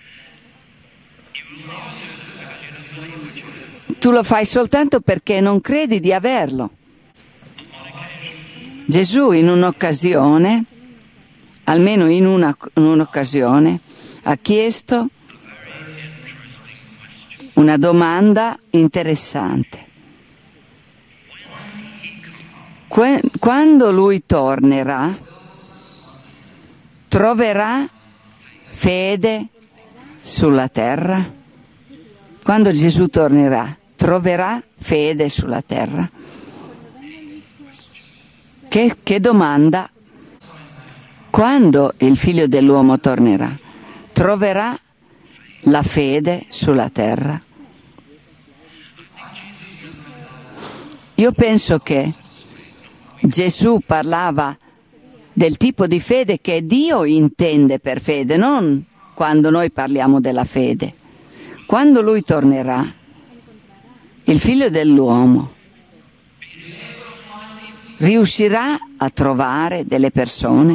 Tu lo fai soltanto perché non credi di averlo. Gesù in un'occasione, almeno in, una, in un'occasione, ha chiesto una domanda interessante. Quando lui tornerà, troverà fede sulla terra? Quando Gesù tornerà, troverà fede sulla terra? Che, che domanda? Quando il Figlio dell'uomo tornerà, troverà la fede sulla terra? Io penso che Gesù parlava del tipo di fede che Dio intende per fede, non quando noi parliamo della fede. Quando Lui tornerà, il Figlio dell'uomo riuscirà a trovare delle persone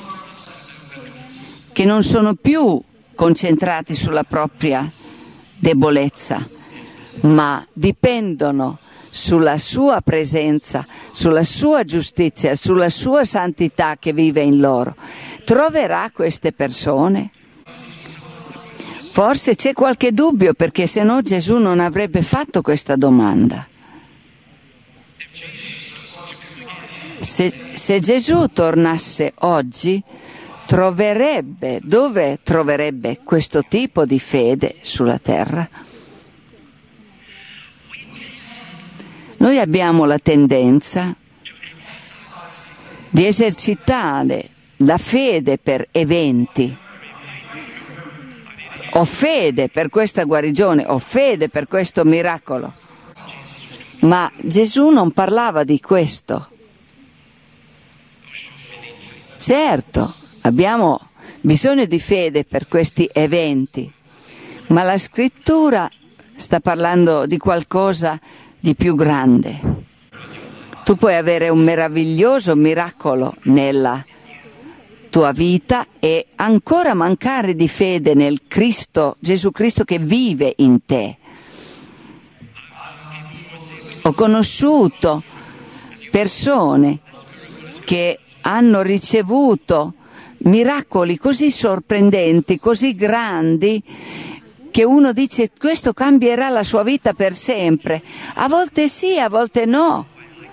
che non sono più concentrati sulla propria debolezza, ma dipendono sulla sua presenza, sulla sua giustizia, sulla sua santità che vive in loro. Troverà queste persone? Forse c'è qualche dubbio, perché se no Gesù non avrebbe fatto questa domanda. Se, se Gesù tornasse oggi, troverebbe, dove troverebbe questo tipo di fede sulla terra? Noi abbiamo la tendenza di esercitare la fede per eventi. Ho fede per questa guarigione, ho fede per questo miracolo. Ma Gesù non parlava di questo. Certo, abbiamo bisogno di fede per questi eventi, ma la scrittura sta parlando di qualcosa di più grande. Tu puoi avere un meraviglioso miracolo nella tua vita e ancora mancare di fede nel Cristo, Gesù Cristo che vive in te. Ho conosciuto persone che hanno ricevuto miracoli così sorprendenti, così grandi, che uno dice questo cambierà la sua vita per sempre. A volte sì, a volte no.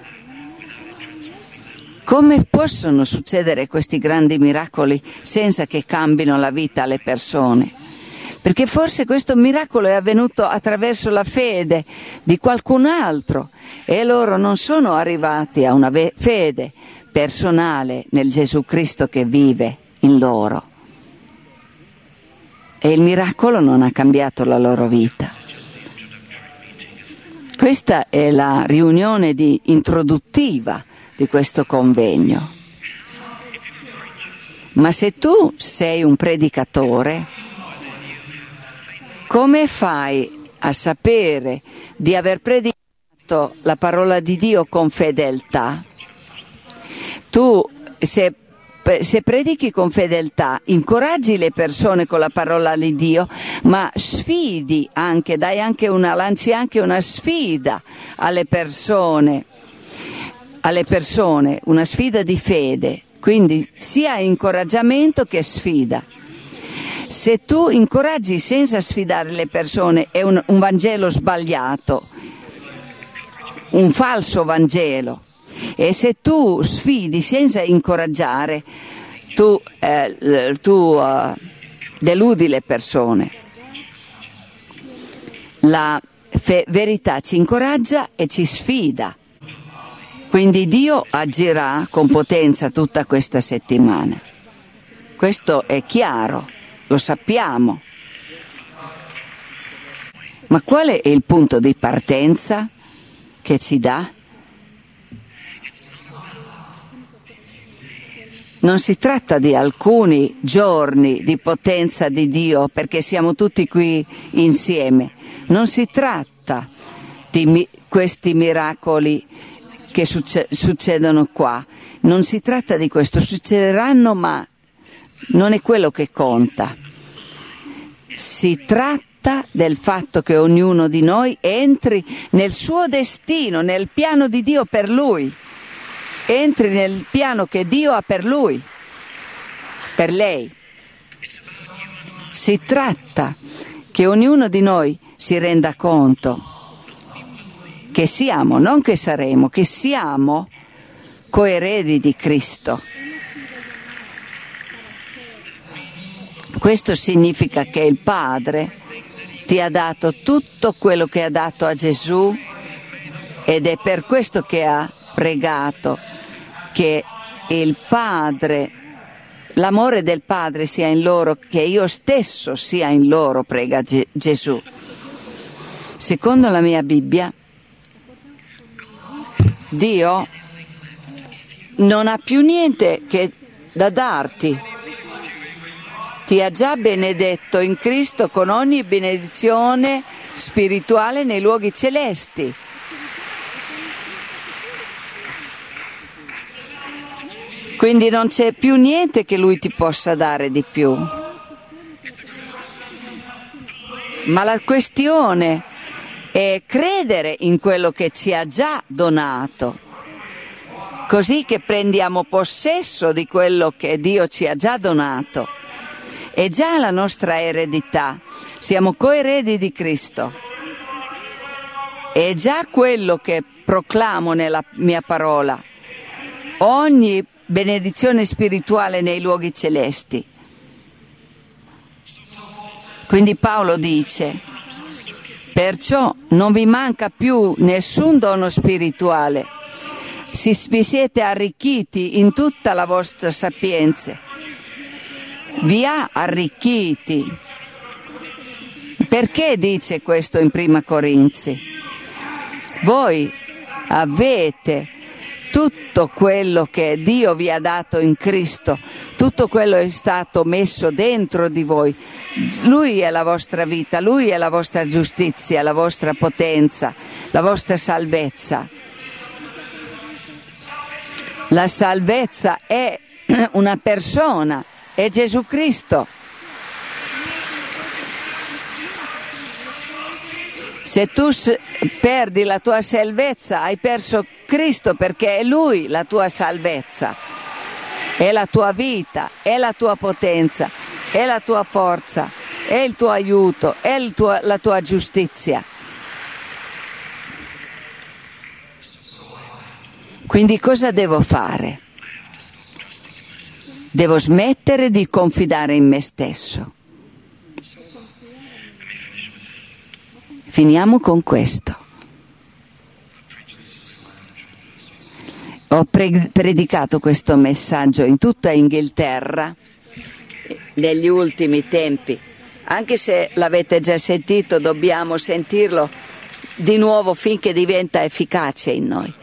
Come possono succedere questi grandi miracoli senza che cambino la vita alle persone? Perché forse questo miracolo è avvenuto attraverso la fede di qualcun altro e loro non sono arrivati a una ve- fede personale nel Gesù Cristo che vive in loro. E il miracolo non ha cambiato la loro vita. Questa è la riunione di introduttiva di questo convegno. Ma se tu sei un predicatore, come fai a sapere di aver predicato la parola di Dio con fedeltà? Tu, se, se predichi con fedeltà, incoraggi le persone con la parola di Dio, ma sfidi anche, dai anche una, lanci anche una sfida alle persone, alle persone, una sfida di fede, quindi sia incoraggiamento che sfida. Se tu incoraggi senza sfidare le persone è un, un Vangelo sbagliato, un falso Vangelo. E se tu sfidi senza incoraggiare, tu, eh, tu uh, deludi le persone. La fe- verità ci incoraggia e ci sfida. Quindi Dio agirà con potenza tutta questa settimana. Questo è chiaro, lo sappiamo. Ma qual è il punto di partenza che ci dà? Non si tratta di alcuni giorni di potenza di Dio perché siamo tutti qui insieme. Non si tratta di mi- questi miracoli che succe- succedono qua. Non si tratta di questo. Succederanno, ma non è quello che conta. Si tratta del fatto che ognuno di noi entri nel suo destino, nel piano di Dio per lui. Entri nel piano che Dio ha per lui, per lei. Si tratta che ognuno di noi si renda conto che siamo, non che saremo, che siamo coeredi di Cristo. Questo significa che il Padre ti ha dato tutto quello che ha dato a Gesù ed è per questo che ha pregato che il Padre, l'amore del Padre sia in loro, che io stesso sia in loro, prega Ge- Gesù. Secondo la mia Bibbia, Dio non ha più niente che da darti. Ti ha già benedetto in Cristo con ogni benedizione spirituale nei luoghi celesti. Quindi non c'è più niente che Lui ti possa dare di più. Ma la questione è credere in quello che ci ha già donato, così che prendiamo possesso di quello che Dio ci ha già donato. È già la nostra eredità, siamo coeredi di Cristo. È già quello che proclamo nella mia parola. ogni benedizione spirituale nei luoghi celesti. Quindi Paolo dice: perciò non vi manca più nessun dono spirituale, si, vi siete arricchiti in tutta la vostra sapienza. Vi ha arricchiti. Perché dice questo in Prima Corinzi? Voi avete tutto quello che Dio vi ha dato in Cristo, tutto quello è stato messo dentro di voi. Lui è la vostra vita, Lui è la vostra giustizia, la vostra potenza, la vostra salvezza. La salvezza è una persona, è Gesù Cristo. Se tu perdi la tua salvezza, hai perso Cristo, perché è Lui la tua salvezza, è la tua vita, è la tua potenza, è la tua forza, è il tuo aiuto, è il tuo, la tua giustizia. Quindi cosa devo fare? Devo smettere di confidare in me stesso. Finiamo con questo. Ho pre- predicato questo messaggio in tutta Inghilterra negli ultimi tempi. Anche se l'avete già sentito, dobbiamo sentirlo di nuovo finché diventa efficace in noi.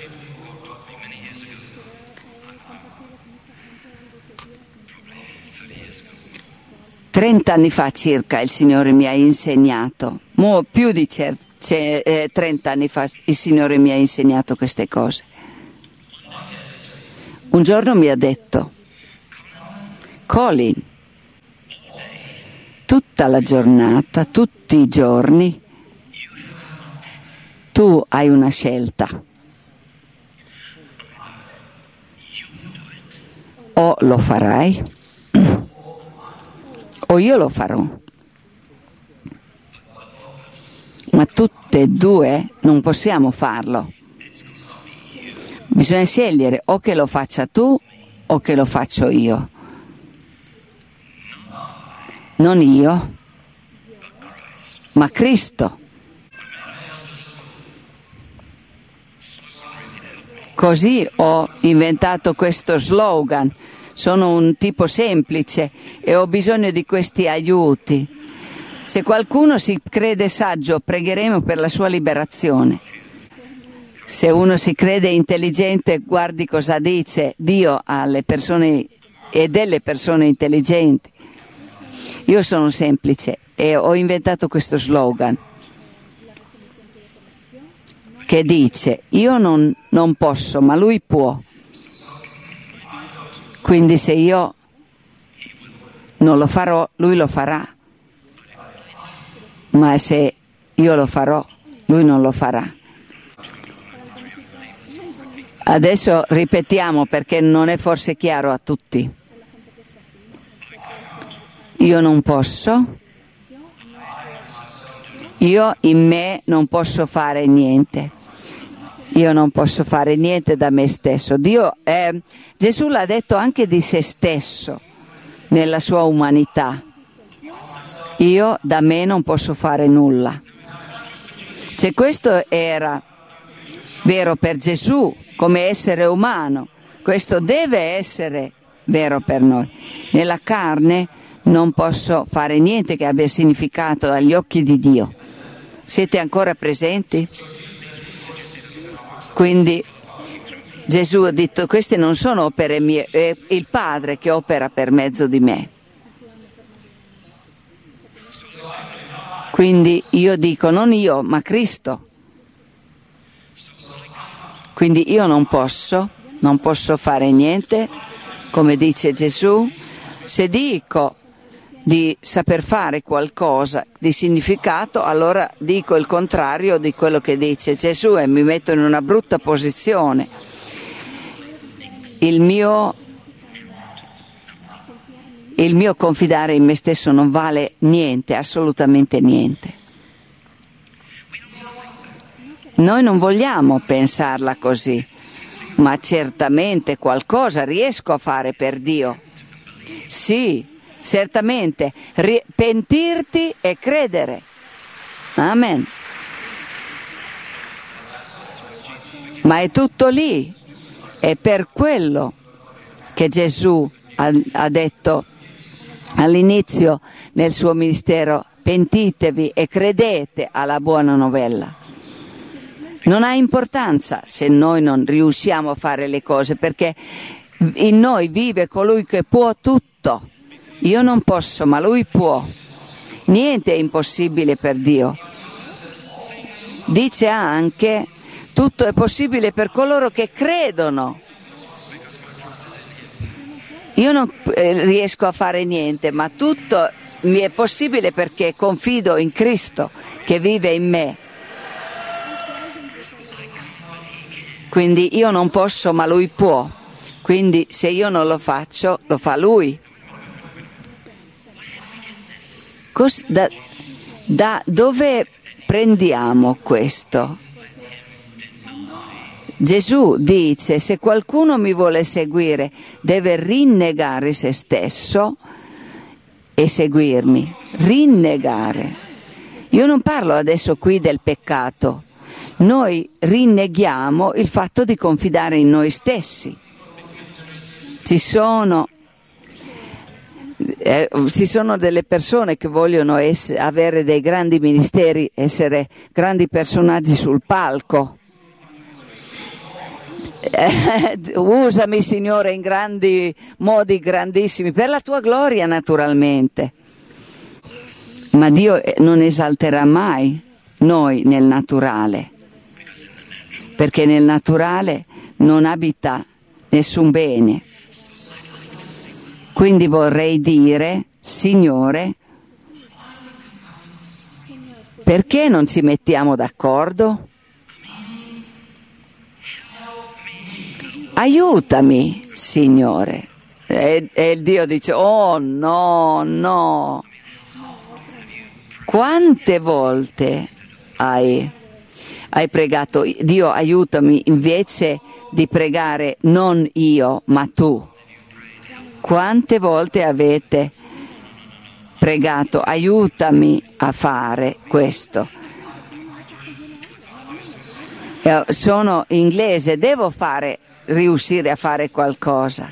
Trent'anni fa circa il Signore mi ha insegnato, mo più di trent'anni fa il Signore mi ha insegnato queste cose. Un giorno mi ha detto: Colin, tutta la giornata, tutti i giorni, tu hai una scelta. O lo farai o io lo farò, ma tutte e due non possiamo farlo. Bisogna scegliere o che lo faccia tu o che lo faccio io. Non io, ma Cristo. Così ho inventato questo slogan. Sono un tipo semplice e ho bisogno di questi aiuti. Se qualcuno si crede saggio, pregheremo per la sua liberazione. Se uno si crede intelligente, guardi cosa dice Dio alle persone e delle persone intelligenti. Io sono semplice e ho inventato questo slogan che dice: io non, non posso, ma Lui può. Quindi se io non lo farò, Lui lo farà. Ma se io lo farò, Lui non lo farà. Adesso ripetiamo perché non è forse chiaro a tutti. Io non posso, io in me non posso fare niente. Io non posso fare niente da me stesso. Dio, eh, Gesù l'ha detto anche di se stesso nella sua umanità. Io da me non posso fare nulla. Se questo era vero per Gesù come essere umano, questo deve essere vero per noi. Nella carne non posso fare niente che abbia significato agli occhi di Dio. Siete ancora presenti? Quindi Gesù ha detto: queste non sono opere mie, è il Padre che opera per mezzo di me. Quindi io dico non io, ma Cristo. Quindi io non posso, non posso fare niente, come dice Gesù. Se dico di saper fare qualcosa di significato, allora dico il contrario di quello che dice Gesù e mi metto in una brutta posizione. Il mio, il mio confidare in me stesso non vale niente, assolutamente niente. Noi non vogliamo pensarla così. ma certamente qualcosa riesco a fare per Dio. Sì, certamente, ri- pentirti e credere. Amen. Ma è tutto lì. È per quello che Gesù ha, ha detto all'inizio nel suo ministero: pentitevi e credete alla buona novella. Non ha importanza se noi non riusciamo a fare le cose, perché in noi vive colui che può tutto. Io non posso, ma lui può. Niente è impossibile per Dio. Dice anche: tutto è possibile per coloro che credono. Io non eh, riesco a fare niente, ma tutto mi è possibile perché confido in Cristo che vive in me. Quindi io non posso, ma lui può. Quindi se io non lo faccio, lo fa lui. Cos- da, da dove prendiamo questo? Gesù dice: se qualcuno mi vuole seguire, deve rinnegare se stesso e seguirmi. Rinnegare. Io non parlo adesso qui del peccato. Noi rinneghiamo il fatto di confidare in noi stessi. Ci sono, eh, ci sono delle persone che vogliono ess- avere dei grandi ministeri, essere grandi personaggi sul palco. Eh, usami, Signore, in grandi modi grandissimi, per la tua gloria naturalmente. Ma Dio non esalterà mai noi nel naturale, perché nel naturale non abita nessun bene. Quindi vorrei dire: Signore, perché non ci mettiamo d'accordo? Aiutami, Signore. E, e il Dio dice: oh no, no. Quante volte hai, hai pregato: Dio aiutami, invece di pregare non io, ma tu? Quante volte avete pregato: aiutami a fare questo? Eh, sono inglese, devo fare, riuscire a fare qualcosa.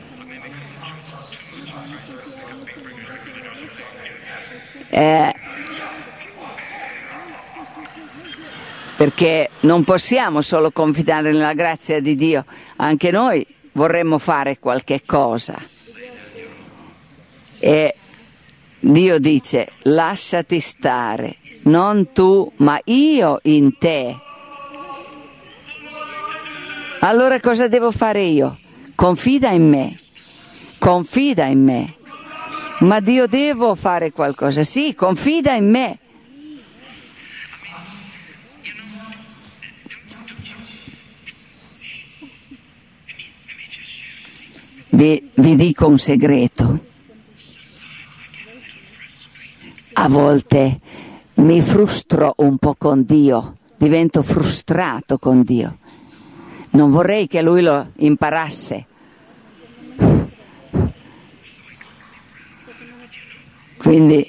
Eh, perché non possiamo solo confidare nella grazia di Dio, anche noi vorremmo fare qualche cosa. E Dio dice: lasciati stare, non tu, ma io in te. Allora cosa devo fare io? Confida in me, confida in me. Ma Dio, devo fare qualcosa? Sì, confida in me. Vi, vi dico un segreto. A volte mi frustro un po' con Dio, divento frustrato con Dio. Non vorrei che Lui lo imparasse. Quindi,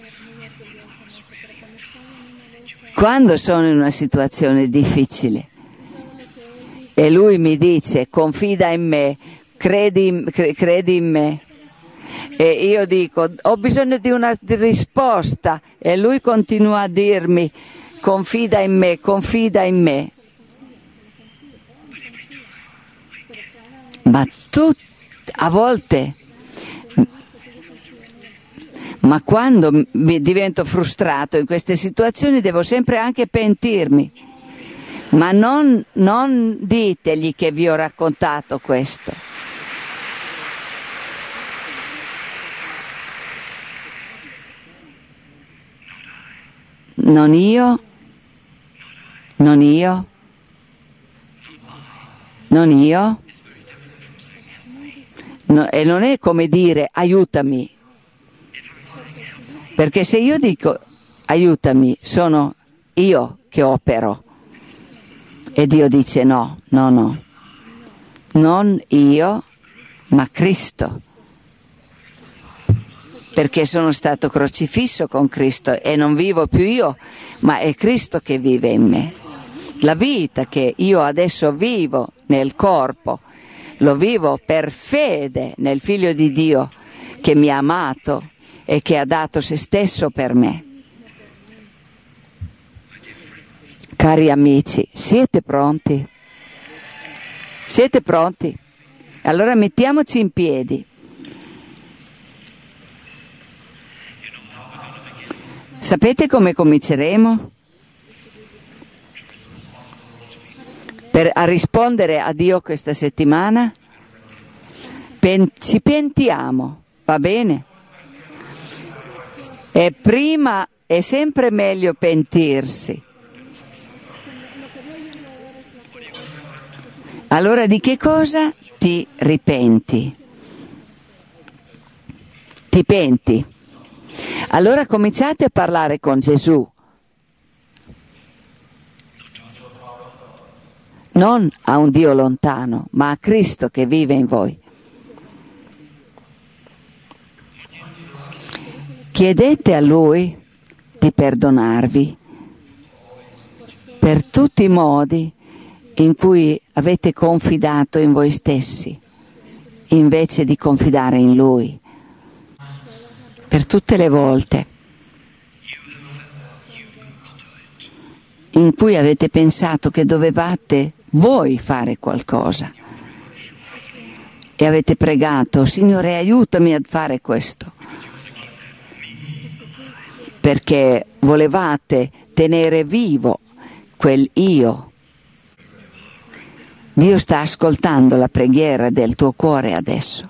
quando sono in una situazione difficile e Lui mi dice: confida in me, credi, credi in me, e io dico: ho bisogno di una risposta, e Lui continua a dirmi: confida in me, confida in me. Ma tu, a volte, ma quando mi divento frustrato in queste situazioni devo sempre anche pentirmi. Ma non, non ditegli che vi ho raccontato questo. Non io, non io, non io. No, e non è come dire aiutami, perché se io dico aiutami sono io che opero e Dio dice no, no, no, non io, ma Cristo, perché sono stato crocifisso con Cristo e non vivo più io, ma è Cristo che vive in me. La vita che io adesso vivo nel corpo, lo vivo per fede nel Figlio di Dio che mi ha amato e che ha dato se stesso per me. Cari amici, siete pronti? Siete pronti? Allora mettiamoci in piedi. Sapete come cominceremo? Per, a rispondere a Dio questa settimana? Pen, ci pentiamo, va bene? E prima è sempre meglio pentirsi. Allora di che cosa ti ripenti? Ti penti? Allora cominciate a parlare con Gesù. Non a un Dio lontano, ma a Cristo che vive in voi. Chiedete a Lui di perdonarvi per tutti i modi in cui avete confidato in voi stessi, invece di confidare in Lui. Per tutte le volte in cui avete pensato che dovevate voi fare qualcosa e avete pregato, Signore, aiutami a fare questo, perché volevate tenere vivo quel io. Dio sta ascoltando la preghiera del tuo cuore adesso.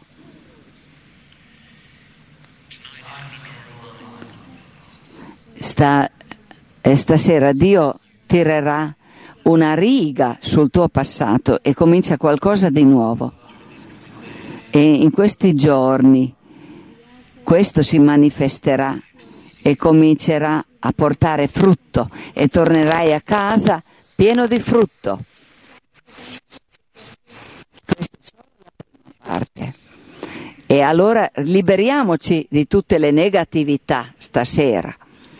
Sta, eh, stasera Dio tirerà una riga sul tuo passato e comincia qualcosa di nuovo. E in questi giorni questo si manifesterà e comincerà a portare frutto e tornerai a casa pieno di frutto. Questa è solo la prima parte. E allora liberiamoci di tutte le negatività stasera.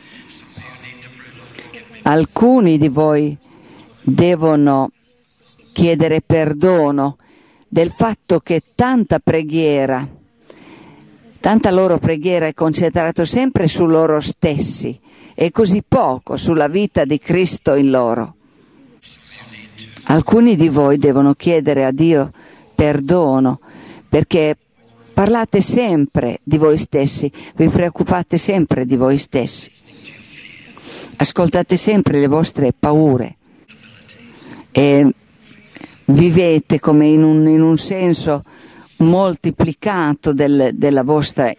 Alcuni di voi devono chiedere perdono del fatto che tanta preghiera, tanta loro preghiera è concentrata sempre su loro stessi e così poco sulla vita di Cristo in loro. Alcuni di voi devono chiedere a Dio perdono perché parlate sempre di voi stessi, vi preoccupate sempre di voi stessi. Ascoltate sempre le vostre paure e vivete come in un, in un senso moltiplicato del, della vostra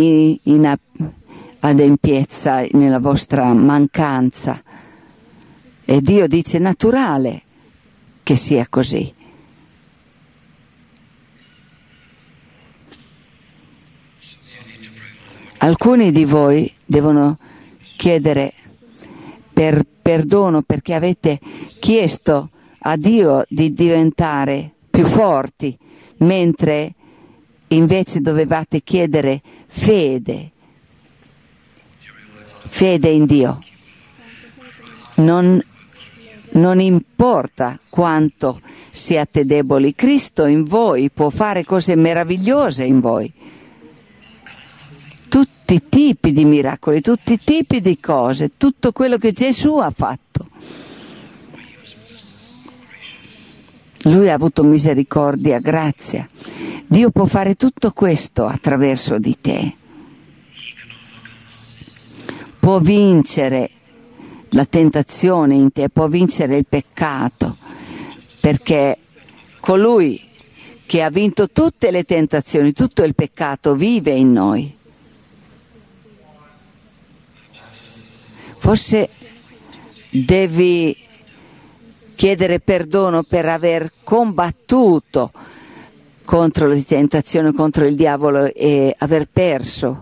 inadempiezza, nella vostra mancanza. E Dio dice naturale che sia così. Alcuni di voi devono chiedere per perdono perché avete chiesto a Dio di diventare più forti, mentre invece dovevate chiedere fede, fede in Dio. Non, non importa quanto siate deboli, Cristo in voi può fare cose meravigliose in voi. Tutti i tipi di miracoli, tutti i tipi di cose, tutto quello che Gesù ha fatto. Lui ha avuto misericordia, grazia. Dio può fare tutto questo attraverso di te. Può vincere la tentazione in te, può vincere il peccato, perché colui che ha vinto tutte le tentazioni, tutto il peccato, vive in noi. Forse devi chiedere perdono per aver combattuto contro le tentazioni, contro il diavolo e aver perso.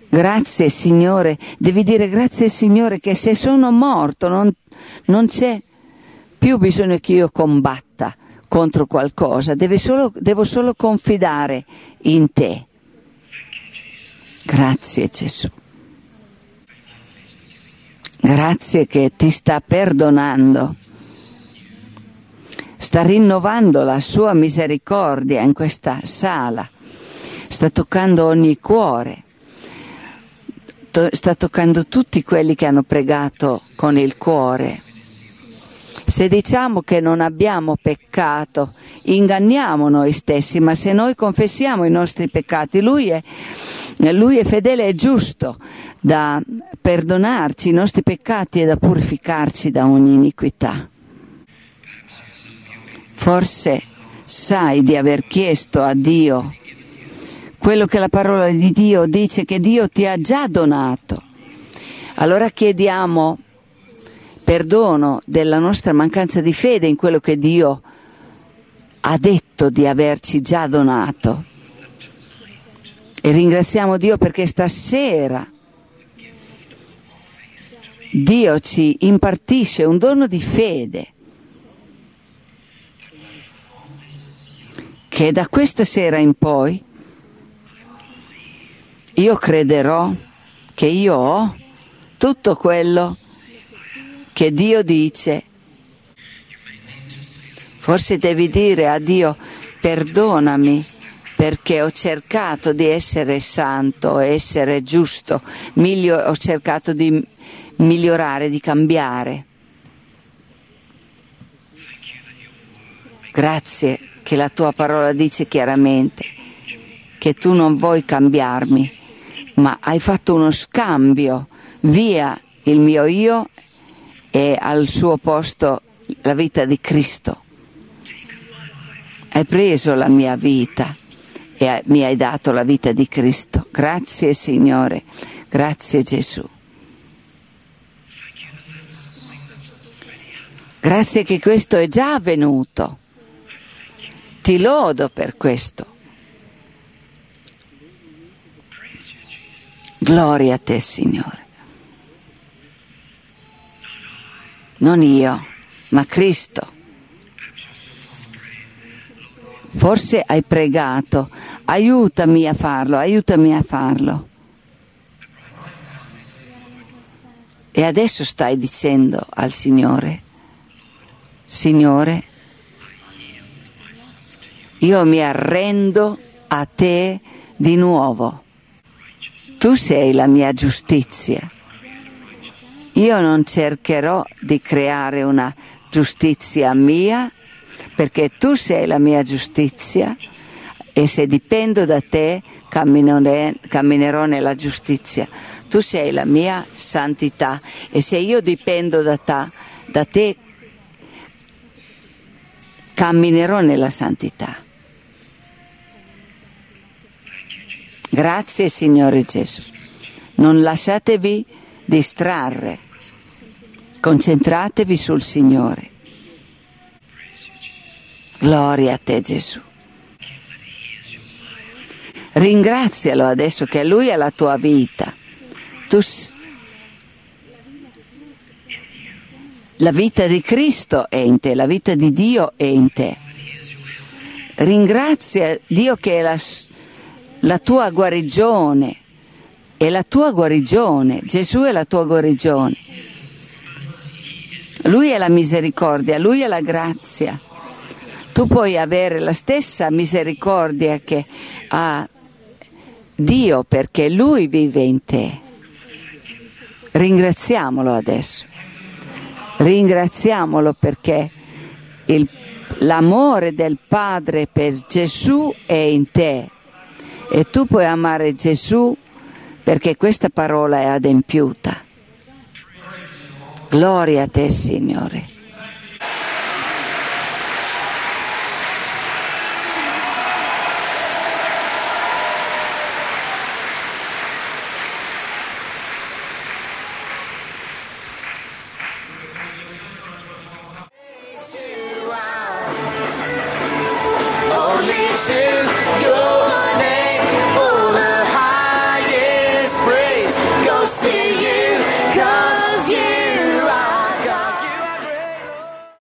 Grazie Signore, devi dire grazie Signore che se sono morto non, non c'è più bisogno che io combatta contro qualcosa, deve solo, devo solo confidare in te. Grazie Gesù. Grazie che ti sta perdonando, sta rinnovando la sua misericordia in questa sala, sta toccando ogni cuore, to- sta toccando tutti quelli che hanno pregato con il cuore. Se diciamo che non abbiamo peccato, inganniamo noi stessi, ma se noi confessiamo i nostri peccati, Lui è, Lui è fedele e giusto da perdonarci i nostri peccati e da purificarci da ogni iniquità. Forse sai di aver chiesto a Dio quello che la parola di Dio dice che Dio ti ha già donato. Allora chiediamo perdono della nostra mancanza di fede in quello che Dio ha detto di averci già donato. E ringraziamo Dio perché stasera Dio ci impartisce un dono di fede che da questa sera in poi io crederò che io ho tutto quello che Dio dice. Forse devi dire a Dio: perdonami perché ho cercato di essere santo, essere giusto, miglio- ho cercato di migliorare, di cambiare. Grazie che la tua parola dice chiaramente che tu non vuoi cambiarmi, ma hai fatto uno scambio, via il mio io e al suo posto la vita di Cristo. Hai preso la mia vita e mi hai dato la vita di Cristo. Grazie Signore, grazie Gesù. Grazie che questo è già avvenuto. Ti lodo per questo. Gloria a te Signore. Non io, ma Cristo. Forse hai pregato: aiutami a farlo, aiutami a farlo. E adesso stai dicendo al Signore: Signore, io mi arrendo a te di nuovo. Tu sei la mia giustizia. Io non cercherò di creare una giustizia mia, perché tu sei la mia giustizia e se dipendo da te camminerò nella giustizia. Tu sei la mia santità e se io dipendo da te, da te camminerò nella santità. Grazie Signore Gesù. Non lasciatevi distrarre, concentratevi sul Signore. Gloria a te Gesù. Ringrazialo adesso che Lui è la tua vita. Tu, la vita di Cristo è in te, la vita di Dio è in te. Ringrazia Dio che è la, la tua guarigione, è la tua guarigione, Gesù è la tua guarigione. Lui è la misericordia, Lui è la grazia. Tu puoi avere la stessa misericordia che ha Dio perché Lui vive in te. Ringraziamolo adesso. Ringraziamolo perché il, l'amore del Padre per Gesù è in te e tu puoi amare Gesù perché questa parola è adempiuta. Gloria a te, Signore. Only to